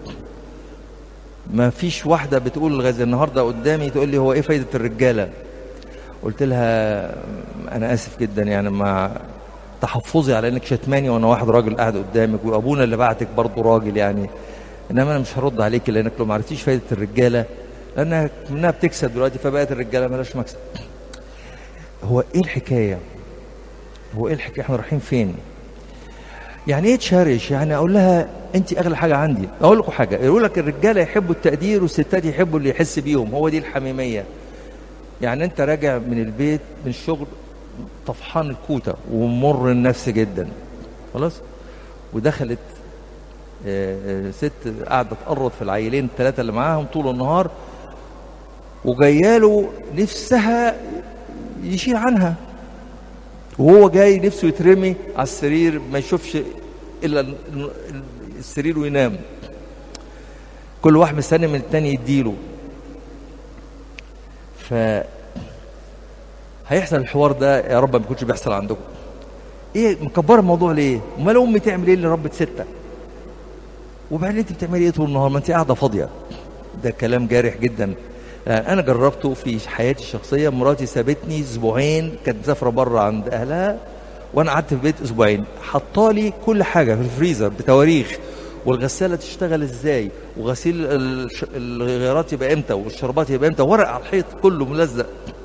ما فيش واحده بتقول غازي النهارده قدامي تقول لي هو ايه فايده الرجاله؟ قلت لها انا اسف جدا يعني مع تحفظي على انك شتماني وانا واحد راجل قاعد قدامك، وابونا اللي بعتك برضه راجل يعني، انما انا مش هرد عليك لانك لو ما عرفتيش فايده الرجاله، لانها منها بتكسب دلوقتي فبقت الرجاله مالهاش مكسب. هو ايه الحكايه؟ هو ايه الحكايه؟ احنا رايحين فين؟ يعني ايه تشارش؟ يعني اقول لها انت اغلى حاجه عندي. اقول لكم حاجه، يقول لك الرجاله يحبوا التقدير والستات يحبوا اللي يحس بيهم. هو دي الحميميه. يعني انت راجع من البيت من الشغل طفحان الكوته ومر النفس جدا، خلاص، ودخلت آه، آه، ست قاعده تقرط في العيلين الثلاثه اللي معاهم طول النهار، وجاياله نفسها يشيل عنها، وهو جاي نفسه يترمي على السرير ما يشوفش الا السرير وينام. كل واحد مستني من التاني يديله. ف هيحصل الحوار ده، يا رب ما يكونش بيحصل عندكم. ايه مكبره الموضوع ليه؟ امال امي تعمل ايه اللي ربت سته؟ وبعدين انت بتعملي ايه طول النهار؟ ما انت قاعده فاضيه. ده كلام جارح جدا. انا جربته في حياتي الشخصيه. مراتي سابتني اسبوعين، كانت مسافره بره عند اهلها، وانا قعدت في البيت اسبوعين. حطالي كل حاجه في الفريزر بتواريخ، والغساله تشتغل ازاي، وغسيل الغيارات يبقى امتى، والشربات يبقى امتى، ورق على الحيط كله ملزق.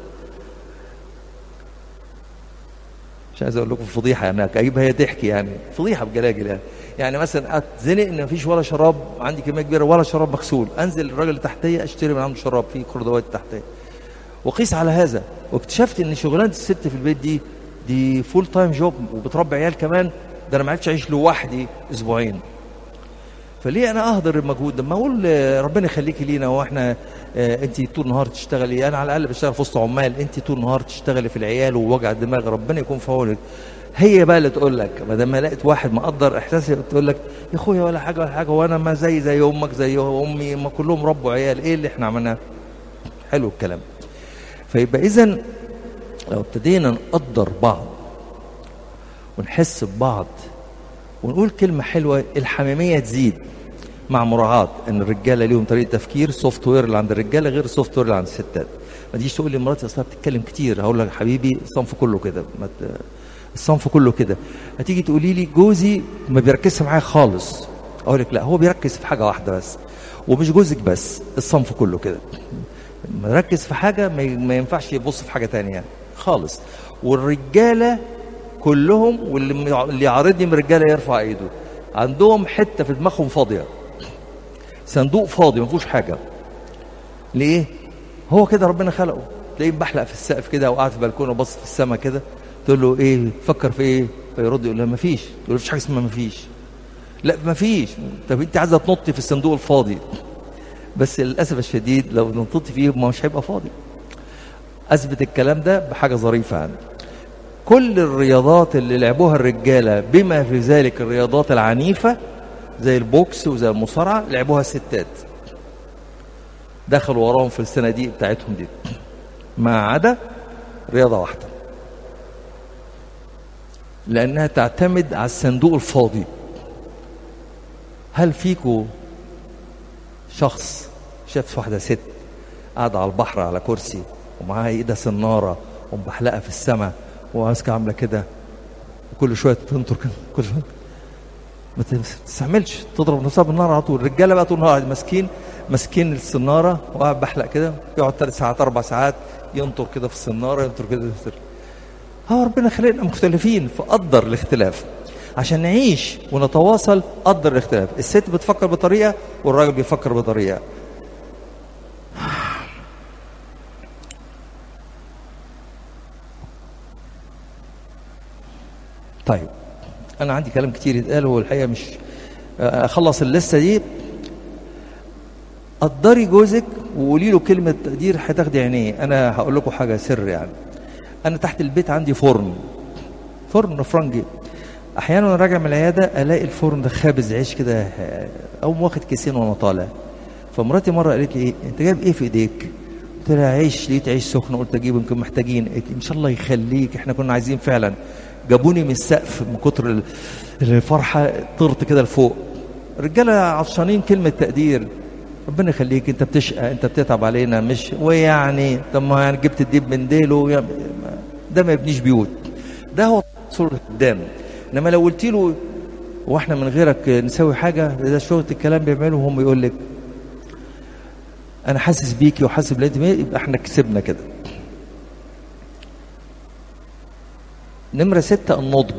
مش عايز اقول لكم فضيحه، يعني اجيبها هي تحكي، يعني فضيحه بجلاجل. يعني يعني مثلا اتزنق ان مفيش ولا شراب، عندي كميه كبيره ولا شراب مغسول، انزل الراجل اللي تحتيه اشتري من عنده شراب فيه خردوات تحتيه، وقيس على هذا. واكتشفت ان شغلانه الست في البيت دي دي فول تايم جوب، وبتربي عيال كمان. ده انا ما عرفتش اعيش لوحدي اسبوعين. فليه انا اهدر المجهود لما اقول ربنا يخليكي لينا، واحنا اه انت طول النهار تشتغلي، انا على الاقل بشتغل في وسط عمال، انت طول النهار تشتغلي في العيال ووجع الدماغ، ربنا يكون في عونك. هي بقى اللي تقول لك، ما دام لقيت واحد مقدر احساسي، تقول لك يا اخويا ولا حاجه ولا حاجه، وانا ما زي زي امك زي امي، ما كلهم ربوا عيال، ايه اللي احنا عملناه؟ حلو الكلام. فيبقى اذا لو ابتدينا نقدر بعض ونحس ببعض ونقول كلمه حلوه، الحميميه تزيد، مع مراعاه ان الرجاله ليهم طريقه تفكير. السوفت وير اللي عند الرجاله غير السوفت وير اللي عند الستات. ما تجيش تقول لي مراتي اصلا بتتكلم كتير، هقول لك حبيبي الصنف كله كده، ما ت... الصنف كله كده. هتيجي تقولي لي جوزي ما بيركزش معايا خالص، اقول لك لا، هو بيركز في حاجه واحده بس، ومش جوزك بس، الصنف كله كده. مركز في حاجه ما ينفعش يبص في حاجه تانية خالص. والرجاله كلهم، واللي اللي يعارضني من الرجاله يرفع ايده، عندهم حته في دماغهم فاضيه، صندوق فاضي ما فيهوش حاجه. ليه؟ هو كده ربنا خلقه. تلاقيه بحلق في السقف كده، وقاعد في البلكونه وبص في السماء كده، تقول له ايه فكر في ايه؟ فيرد يقول لها ما فيش. تقول له مفيش حاجه اسمها ما فيش. لا ما فيش. طب انت عايزه تنطي في الصندوق الفاضي، بس للاسف الشديد لو نطيتي فيه ما مش هيبقى فاضي. اثبت الكلام ده بحاجه ظريفه عنه. كل الرياضات اللي لعبوها الرجاله بما في ذلك الرياضات العنيفه زي البوكس وزي المصارعه لعبوها الستات. دخلوا وراهم في الصناديق بتاعتهم دي، ما عدا رياضه واحده، لانها تعتمد على الصندوق الفاضي. هل فيكو شخص شاف واحده ست قاعده على البحر على كرسي ومعاها ايدها سناره ومبحلقه في السماء وماسكه عامله كده وكل شويه تنطر كده، كل شويه ما تستعملش، تضرب نفسها بالنار على طول. الرجاله بقى طول النهار ماسكين ماسكين السناره وقاعد بحلق كده، يقعد ثلاث ساعات اربع ساعات ينطر كده في السناره، ينطر كده ينطر. ها ربنا خلقنا مختلفين، فقدر الاختلاف عشان نعيش ونتواصل. قدر الاختلاف. الست بتفكر بطريقه والراجل بيفكر بطريقه. طيب انا عندي كلام كتير يتقال، والحقيقه مش اخلص اللسته دي. قدري جوزك وقولي له كلمه تقدير هتاخدي عينيه. انا هقول لكم حاجه سر، يعني انا تحت البيت عندي فرن فرن فرنجي. احيانا وانا راجع من العياده الاقي الفرن ده خابز عيش كده، او واخد كيسين وانا طالع. فمراتي مره قالت لي ايه انت جايب ايه في ايديك؟ قلت لها عيش. لقيت عيش سخن، قلت اجيبه يمكن محتاجين. قالت لي ان شاء الله يخليك، احنا كنا عايزين فعلا. جابوني من السقف من كتر الفرحه، طرت كده لفوق. الرجاله عطشانين كلمه تقدير. ربنا يخليك، انت بتشقى، انت بتتعب علينا، مش ويعني طب ما يعني جبت الديب من ديله، ده ما يبنيش بيوت. ده هو صورة قدام. انما لو قلت له واحنا من غيرك نسوي حاجه؟ ده شغل الكلام بيعمله وهم يقول لك انا حاسس بيكي وحاسس باللي انت، يبقى احنا كسبنا كده. نمره ستة النضج.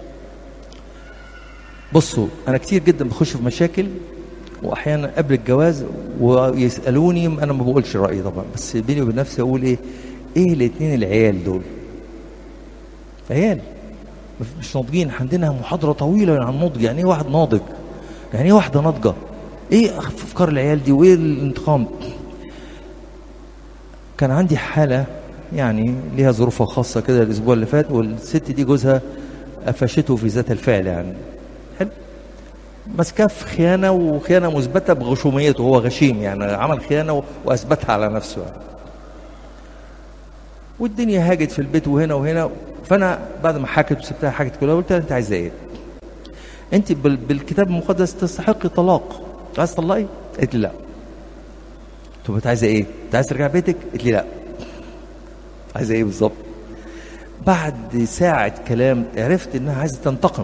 بصوا انا كتير جدا بخش في مشاكل واحيانا قبل الجواز ويسالوني، انا ما بقولش رايي طبعا، بس بيني وبين نفسي اقول ايه ايه الاثنين العيال دول عيال مش ناضجين. عندنا محاضره طويله عن النضج، يعني ايه واحد ناضج، يعني ايه واحده ناضجه، ايه افكار العيال دي وايه الانتقام. كان عندي حاله يعني ليها ظروفها خاصه كده الاسبوع اللي فات، والست دي جوزها قفشته في ذات الفعل، يعني حلو، ماسكاه في خيانه، وخيانه مثبته بغشوميته، هو غشيم يعني عمل خيانه واثبتها على نفسه يعني. والدنيا هاجت في البيت وهنا وهنا. فانا بعد ما حكت وسبتها حكت كلها قلت لها انت عايزه ايه؟ انت بالكتاب المقدس تستحقي طلاق، عايز تطلقي؟ قالت لي لا. طب انت عايزه ايه؟ انت عايز ترجعي بيتك؟ قالت لي لا. عايزه ايه بالظبط؟ بعد ساعه كلام عرفت انها عايزه تنتقم.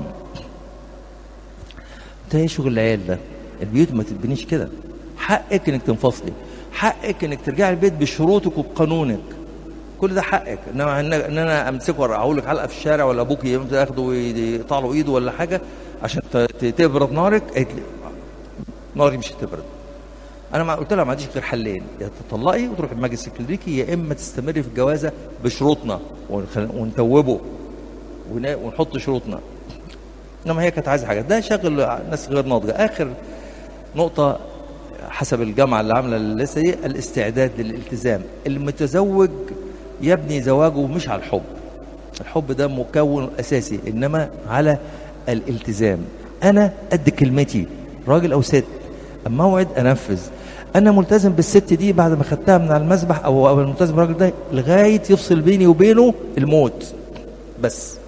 قلت لها ايه شغل العيال ده؟ البيوت ما تتبنيش كده، حقك انك تنفصلي، حقك انك ترجعي البيت بشروطك وبقانونك، كل ده حقك. انما ان انا امسكه وارقعه لك علقه في الشارع، ولا ابوك ياخده ويقطع له ايده ولا حاجه عشان تبرد نارك. قالت لي ناري مش هتبرد. انا ما قلت لها ما عنديش غير حلين، يا تطلقي وتروحي المجلس الكليريكي، يا اما تستمري في الجوازه بشروطنا ونتوبه ونحط شروطنا. انما هي كانت عايزه حاجه، ده شغل ناس غير ناضجه. اخر نقطه حسب الجامعه اللي عامله لسه دي، الاستعداد للالتزام. المتزوج يبني زواجه مش على الحب، الحب ده مكون اساسي، انما على الالتزام. انا قد كلمتي راجل او ست، اما اوعد انفذ. انا ملتزم بالست دي بعد ما خدتها من على المسبح، او ملتزم بالراجل ده لغايه يفصل بيني وبينه الموت بس.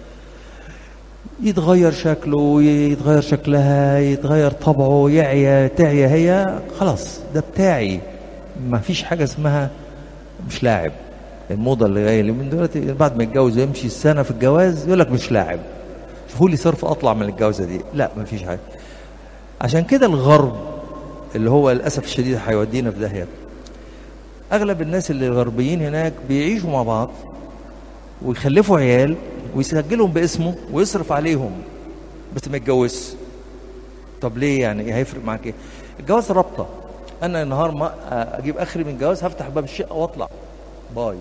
يتغير شكله، يتغير شكلها، يتغير طبعه، يعيا تعيا هي، خلاص ده بتاعي. ما فيش حاجه اسمها مش لاعب. الموضه اللي جايه اللي من دلوقتي بعد ما يتجوز ويمشي السنه في الجواز يقول لك مش لاعب، شوفوا لي صرف اطلع من الجوازه دي. لا ما فيش حاجه. عشان كده الغرب اللي هو للاسف الشديد هيودينا في داهيه، اغلب الناس اللي غربيين هناك بيعيشوا مع بعض ويخلفوا عيال ويسجلهم باسمه ويصرف عليهم بس ما يتجوزش. طب ليه يعني؟ هيفرق معاك ايه؟ الجواز رابطه. انا النهار ما اجيب اخري من الجواز هفتح باب الشقه واطلع باي،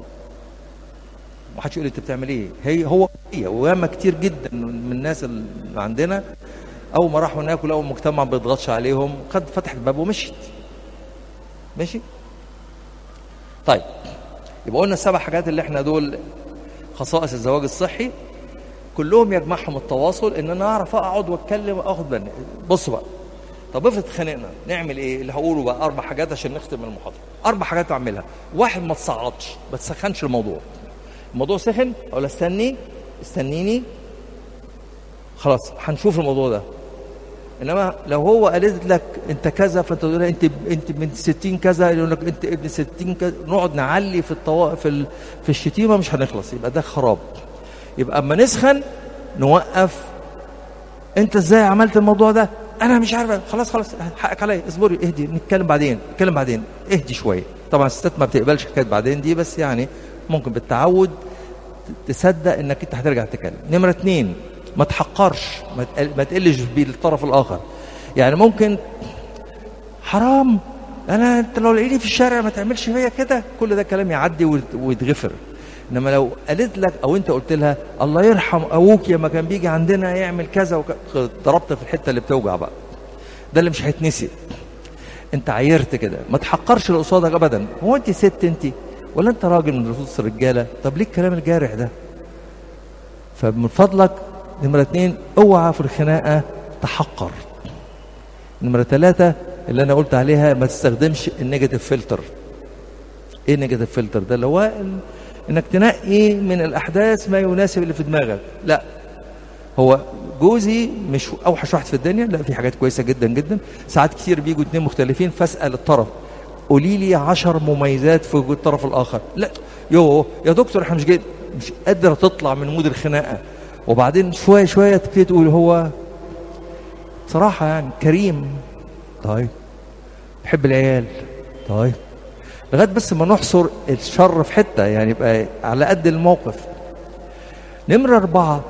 محدش يقول لي انت بتعمل ايه. هي هو هي وياما كتير جدا من الناس اللي عندنا اول ما راحوا هناك ولقوا المجتمع ما بيضغطش عليهم، خد فتح الباب ومشيت. ماشي؟ طيب يبقى قلنا السبع حاجات اللي احنا دول خصائص الزواج الصحي، كلهم يجمعهم التواصل، ان انا اعرف اقعد واتكلم واخد بالي. بصوا بقى، طب افرض اتخانقنا نعمل ايه؟ اللي هقوله بقى اربع حاجات عشان نختم المحاضره. اربع حاجات اعملها. واحد، ما تصعدش، ما تسخنش الموضوع. الموضوع سخن اقول استني استنيني خلاص هنشوف الموضوع ده. انما لو هو قالت لك انت كذا فانت تقول انت انت من ستين كذا، يقول لك انت ابن ستين كذا، نقعد نعلي في الطوا... في ال... في الشتيمه مش هنخلص، يبقى ده خراب. يبقى اما نسخن نوقف. انت ازاي عملت الموضوع ده؟ انا مش عارف. خلاص خلاص حقك عليا، اصبري اهدي، نتكلم بعدين نتكلم بعدين اهدي شويه. طبعا الستات ما بتقبلش حكايه بعدين دي، بس يعني ممكن بالتعود تصدق انك انت هترجع تتكلم. نمره اتنين، ما تحقرش، ما تقلش بالطرف الاخر. يعني ممكن حرام انا انت لو لقيتني في الشارع ما تعملش فيا كده، كل ده كلام يعدي ويتغفر. انما لو قالت لك او انت قلت لها الله يرحم ابوك لما كان بيجي عندنا يعمل كذا وكذا، ضربت في الحته اللي بتوجع بقى، ده اللي مش هيتنسي. انت عايرت كده. ما تحقرش اللي قصادك ابدا. هو انت ست انت ولا انت راجل من رصاص الرجاله؟ طب ليه الكلام الجارح ده؟ فمن فضلك نمرة اتنين، اوعى في الخناقة تحقر. نمرة ثلاثة اللي انا قلت عليها، ما تستخدمش النيجاتيف فلتر. ايه النيجاتيف فلتر ده؟ اللي هو انك تنقي من الاحداث ما يناسب اللي في دماغك. لا، هو جوزي مش اوحش واحد في الدنيا، لا في حاجات كويسة جدا جدا. ساعات كتير بيجوا اتنين مختلفين فاسأل الطرف قولي لي عشر مميزات في الطرف الاخر. لا يوه يا دكتور احنا مش جد مش قادرة تطلع من مود الخناقة. وبعدين شوية شوية تبتدي تقول هو صراحة يعني كريم، طيب بحب العيال، طيب لغاية بس ما نحصر الشر في حتة يعني يبقى على قد الموقف. نمرة أربعة،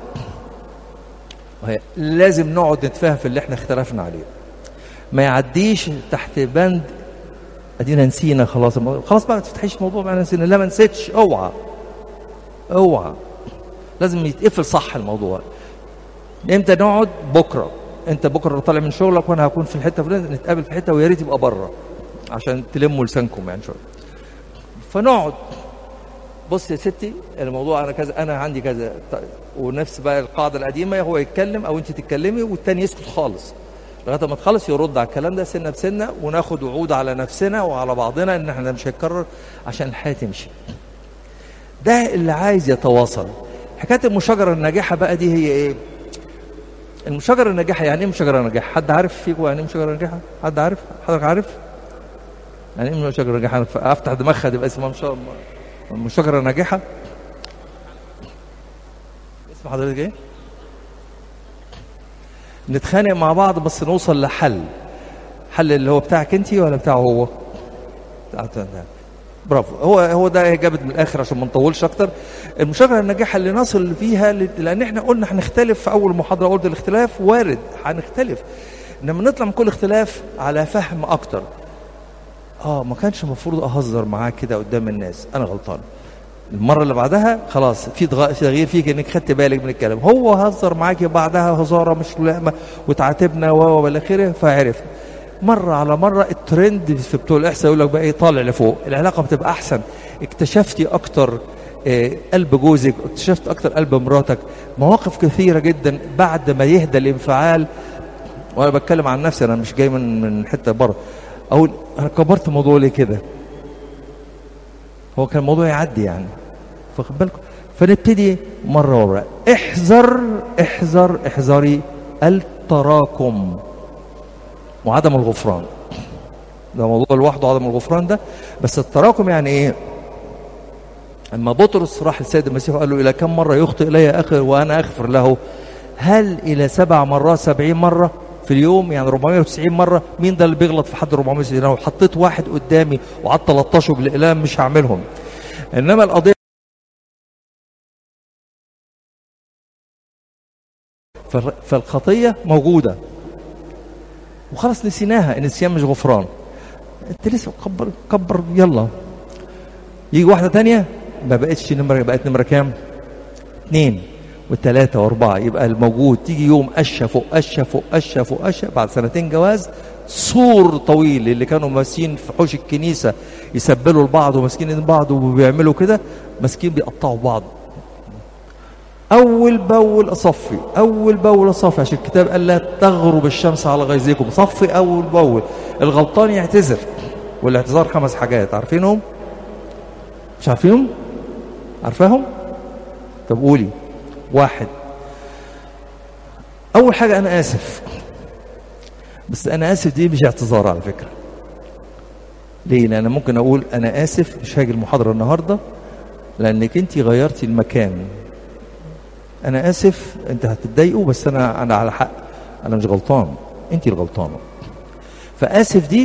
لازم نقعد نتفاهم في اللي احنا اختلفنا عليه، ما يعديش تحت بند ادينا نسينا خلاص، خلاص بقى ما تفتحيش موضوع بقى نسينا، لا ما نسيتش، اوعى اوعى، لازم يتقفل صح الموضوع. امتى نقعد؟ بكره، انت بكره طالع من شغلك وانا هكون في الحته فلان، نتقابل في حته ويا ريت يبقى بره عشان تلموا لسانكم يعني شويه. فنقعد، بص يا ستي الموضوع انا كذا، انا عندي كذا، ونفس بقى القاعده القديمه، هو يتكلم او انت تتكلمي والتاني يسكت خالص لغايه ما تخلص يرد على الكلام ده سنه بسنه، وناخد وعود على نفسنا وعلى بعضنا ان احنا مش هيتكرر عشان الحياه تمشي. ده اللي عايز يتواصل. حكايه المشاجره الناجحه بقى دي هي ايه؟ المشاجره الناجحه يعني ايه مشاجره ناجحه؟ حد عارف فيكم يعني ايه مشاجره ناجحه؟ حد عارف؟ حضرتك عارف؟ يعني ايه مشاجره ناجحه؟ افتح دماغها تبقى اسمها مش مشاجره ناجحه. اسم حضرتك ايه؟ نتخانق مع بعض بس نوصل لحل. حل اللي هو بتاعك انت ولا بتاعه هو؟ بتاعته. برافو، هو هو ده اجابه من الاخر عشان ما نطولش اكتر. المشاجره الناجحه اللي نصل فيها، لان احنا قلنا هنختلف في اول محاضره، قلت الاختلاف وارد هنختلف، انما نطلع من كل اختلاف على فهم اكتر. اه ما كانش المفروض اهزر معاك كده قدام الناس، انا غلطان. المره اللي بعدها خلاص في تغيير فيك انك خدت بالك من الكلام، هو هزر معاك بعدها هزاره مش لائمه وتعاتبنا و الى اخره، فعرف مره على مره. الترند في بتوع الاحصاء يقول لك بقى ايه؟ طالع لفوق، العلاقه بتبقى احسن، اكتشفتي اكتر إيه قلب جوزك، اكتشفت اكتر قلب مراتك، مواقف كثيره جدا بعد ما يهدى الانفعال. وانا بتكلم عن نفسي، انا مش جاي من من حته بره، اقول انا كبرت الموضوع ليه كده؟ هو كان الموضوع يعدي يعني، فخد بالكم. فنبتدي مره ورا، احذر احذر احذري التراكم وعدم الغفران. ده موضوع لوحده عدم الغفران ده، بس التراكم يعني ايه؟ اما بطرس راح للسيد المسيح وقال له الى كم مره يخطئ الي اخي وانا اغفر له؟ هل الى سبع مرات سبعين مره في اليوم؟ يعني أربعمائة وتسعين مره. مين ده اللي بيغلط في حد أربعمائة وتسعين؟ لو حطيت واحد قدامي وقعدت تلطشه بالاقلام مش هعملهم. انما القضيه فالخطيه موجوده وخلاص نسيناها، النسيان مش غفران. انت لسه كبر كبر يلا. يجي واحده تانية ما بقتش نمره، بقت نمره كام؟ اثنين وثلاثه واربعه، يبقى الموجود تيجي يوم قشه فوق قشه فوق قشه فوق قشه. بعد سنتين جواز سور طويل، اللي كانوا ماسكين في حوش الكنيسه يسبلوا لبعض وماسكين بعض وبيعملوا كده، ماسكين بيقطعوا بعض. اول باول اصفي، اول باول اصفي، عشان الكتاب قال لا تغرب الشمس على غيظكم. صفي اول باول. الغلطان يعتذر، والاعتذار خمس حاجات، عارفينهم؟ مش عارفينهم؟ عارفاهم؟ طب قولي. واحد، اول حاجه انا اسف. بس انا اسف دي مش اعتذار على فكره. ليه؟ لان ممكن اقول انا اسف مش هاجي المحاضره النهارده لانك انت غيرتي المكان. انا اسف، انت هتتضايقوا بس انا انا على حق، انا مش غلطان، انت الغلطانه. فاسف دي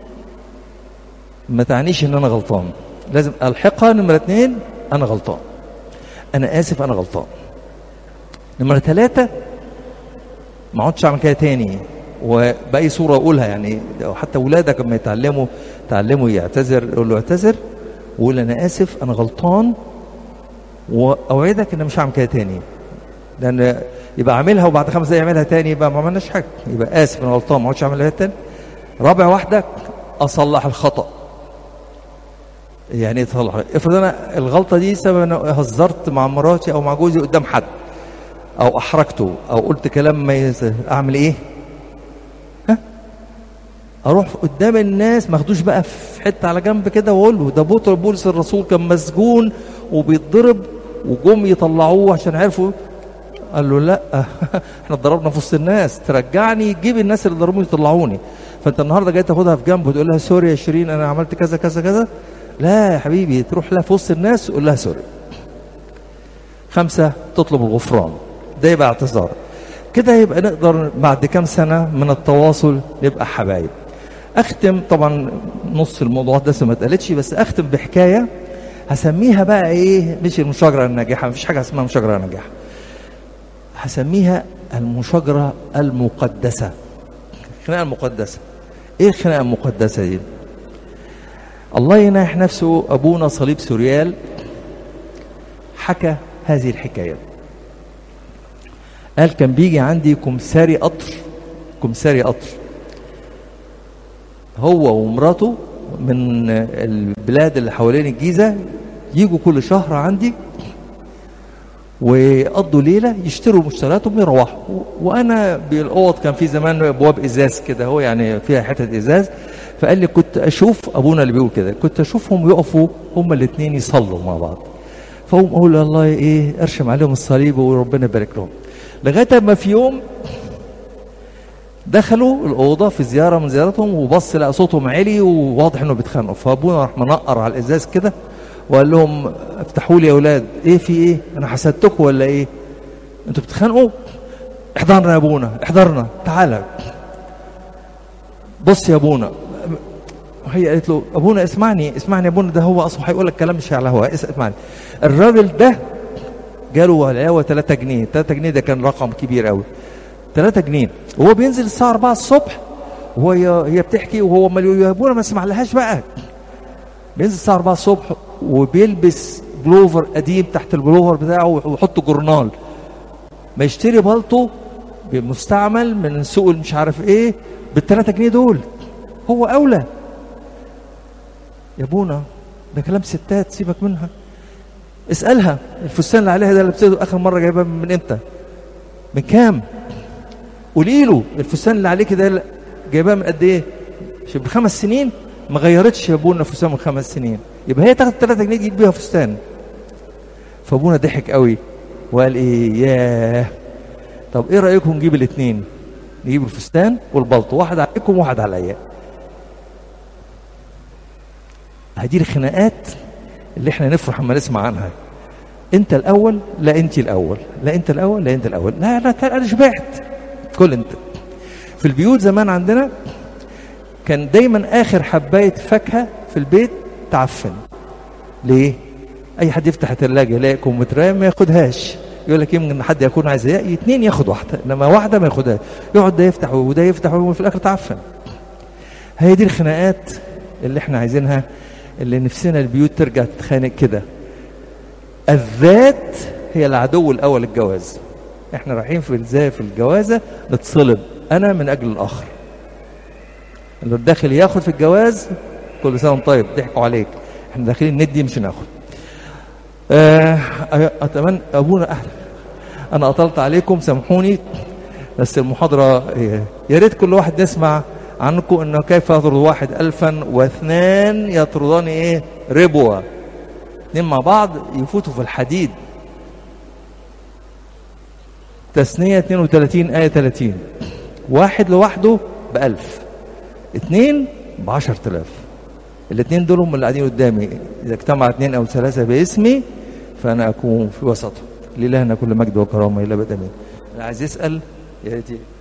ما تعنيش ان انا غلطان، لازم الحقها نمره اثنين انا غلطان، انا اسف انا غلطان. نمره ثلاثه ما اقعدش اعمل كده تاني وباي صوره اقولها. يعني حتى اولادك لما يتعلموا تعلموا يعتذر، يقول له اعتذر وقول انا اسف انا غلطان، واوعدك ان مش هعمل كده تاني. لان يبقى عاملها وبعد خمس دقايق يعملها تاني، يبقى ما عملناش حاجه. يبقى اسف انا غلطان ما اقعدش اعملها تاني. رابع واحده اصلح الخطا. يعني ايه تصلح؟ افرض انا الغلطه دي سبب انا هزرت مع مراتي او مع جوزي قدام حد، او احرجته او قلت كلام ما يزه. اعمل ايه؟ ها؟ اروح قدام الناس، ما اخدوش بقى في حته على جنب كده واقول له ده بطرس بولس الرسول كان مسجون وبيتضرب وجم يطلعوه عشان عرفوا. قال له لا احنا اتضربنا في وسط الناس، ترجعني تجيب الناس اللي ضربوني يطلعوني. فانت النهارده جاي تاخدها في جنب وتقول لها سوري يا شيرين انا عملت كذا كذا كذا. لا يا حبيبي، تروح لها في وسط الناس وقول لها سوري. خمسه تطلب الغفران، ده يبقى اعتذار. كده يبقى نقدر بعد كام سنة من التواصل نبقى حبايب. أختم طبعا نص الموضوع ده ما اتقالتش، بس أختم بحكاية هسميها بقى إيه، مش المشاجرة الناجحة، مفيش حاجة اسمها مشاجرة ناجحة، هسميها المشاجرة المقدسة، الخناقة المقدسة. إيه الخناقة المقدسة دي؟ الله يناح نفسه أبونا صليب سوريال حكى هذه الحكاية. قال كان بيجي عندي كمساري قطر، كمساري قطر هو ومراته من البلاد اللي حوالين الجيزة، يجوا كل شهر عندي ويقضوا ليلة يشتروا مشترياتهم ويروحوا. وأنا بالأوض كان في زمان أبواب إزاز كده، هو يعني فيها حتة إزاز، فقال لي كنت أشوف أبونا اللي بيقول كده، كنت أشوفهم يقفوا هما الاثنين يصلوا مع بعض، فهم أقول الله إيه أرشم عليهم الصليب وربنا يبارك لهم. لغاية ما في يوم دخلوا الأوضة في زيارة من زيارتهم، وبص لقى صوتهم عالي وواضح إنه بيتخانقوا، فأبونا راح منقر على الإزاز كده وقال لهم افتحوا لي يا أولاد، إيه في إيه؟ أنا حسدتكم ولا إيه؟ أنتوا بتتخانقوا؟ احضرنا يا أبونا، احضرنا، تعالى بص يا أبونا. هي قالت له أبونا اسمعني اسمعني يا أبونا، ده هو أصلا هيقول لك كلام مش على هوا، اسمعني. الراجل ده جاله علاوة ثلاثة جنيه، ثلاثة جنيه ده كان رقم كبير قوي، ثلاثة جنيه، وهو بينزل الساعة أربعة الصبح وهي هي بتحكي وهو مليون يا ابونا ما اسمعلهاش بقى. بينزل الساعة أربعة الصبح وبيلبس بلوفر قديم تحت البلوفر بتاعه ويحط جورنال، ما يشتري بالطو بمستعمل من سوق مش عارف ايه بالثلاثة جنيه دول، هو اولى. يا ابونا ده كلام ستات سيبك منها، اسألها الفستان اللي عليها ده اللي لبسته اخر مرة جايبها من امتى؟ من كام؟ قولي له الفستان اللي عليك ده جايبها من قد ايه؟ من خمس سنين؟ ما غيرتش يا ابونا فستان من خمس سنين، يبقى هي تاخد ثلاثة جنيه تجيب بيها فستان. فابونا ضحك قوي وقال ايه، ياه طب ايه رايكم نجيب الاثنين، نجيب الفستان والبلطو، واحد عليكم وواحد عليا. هدي الخناقات اللي احنا نفرح اما نسمع عنها. انت الاول، لا انت الاول، لا انت الاول، لا انت الاول، لا لا انا شبعت، كل انت. في البيوت زمان عندنا كان دايما اخر حبايه فاكهه في البيت تعفن. ليه؟ اي حد يفتح الثلاجه يلاقي كمثرى ما ياخدهاش، يقول لك يمكن حد يكون عايز اثنين ياخد واحده، لما واحده ما ياخدهاش، يقعد ده يفتح وده يفتح وفي الاخر تعفن. هي دي الخناقات اللي احنا عايزينها، اللي نفسنا البيوت ترجع تتخانق كده. الذات هي العدو الاول للجواز. احنا رايحين في الزاف في الجوازه نتصلب، انا من اجل الاخر. اللي الداخل ياخد في الجواز كل سنه وانت طيب، ضحكوا عليك، احنا داخلين ندي مش ناخد. آه اتمنى ابونا اهلا، انا اطلت عليكم سامحوني، بس المحاضره يا ريت كل واحد يسمع عنكم انه كيف يطرد واحد الفا واثنان يطردان ايه ربوه، اثنين مع بعض يفوتوا في الحديد. تثنية اثنين وثلاثين آية ثلاثين، واحد لوحده بألف، اثنين بعشرة آلاف. الاثنين دول هم اللي قاعدين قدامي، إذا اجتمع اثنين أو ثلاثة باسمي فأنا أكون في وسطهم. لله كل مجد وكرامة إلى أبد آمين. اللي عايز يسأل يا ريت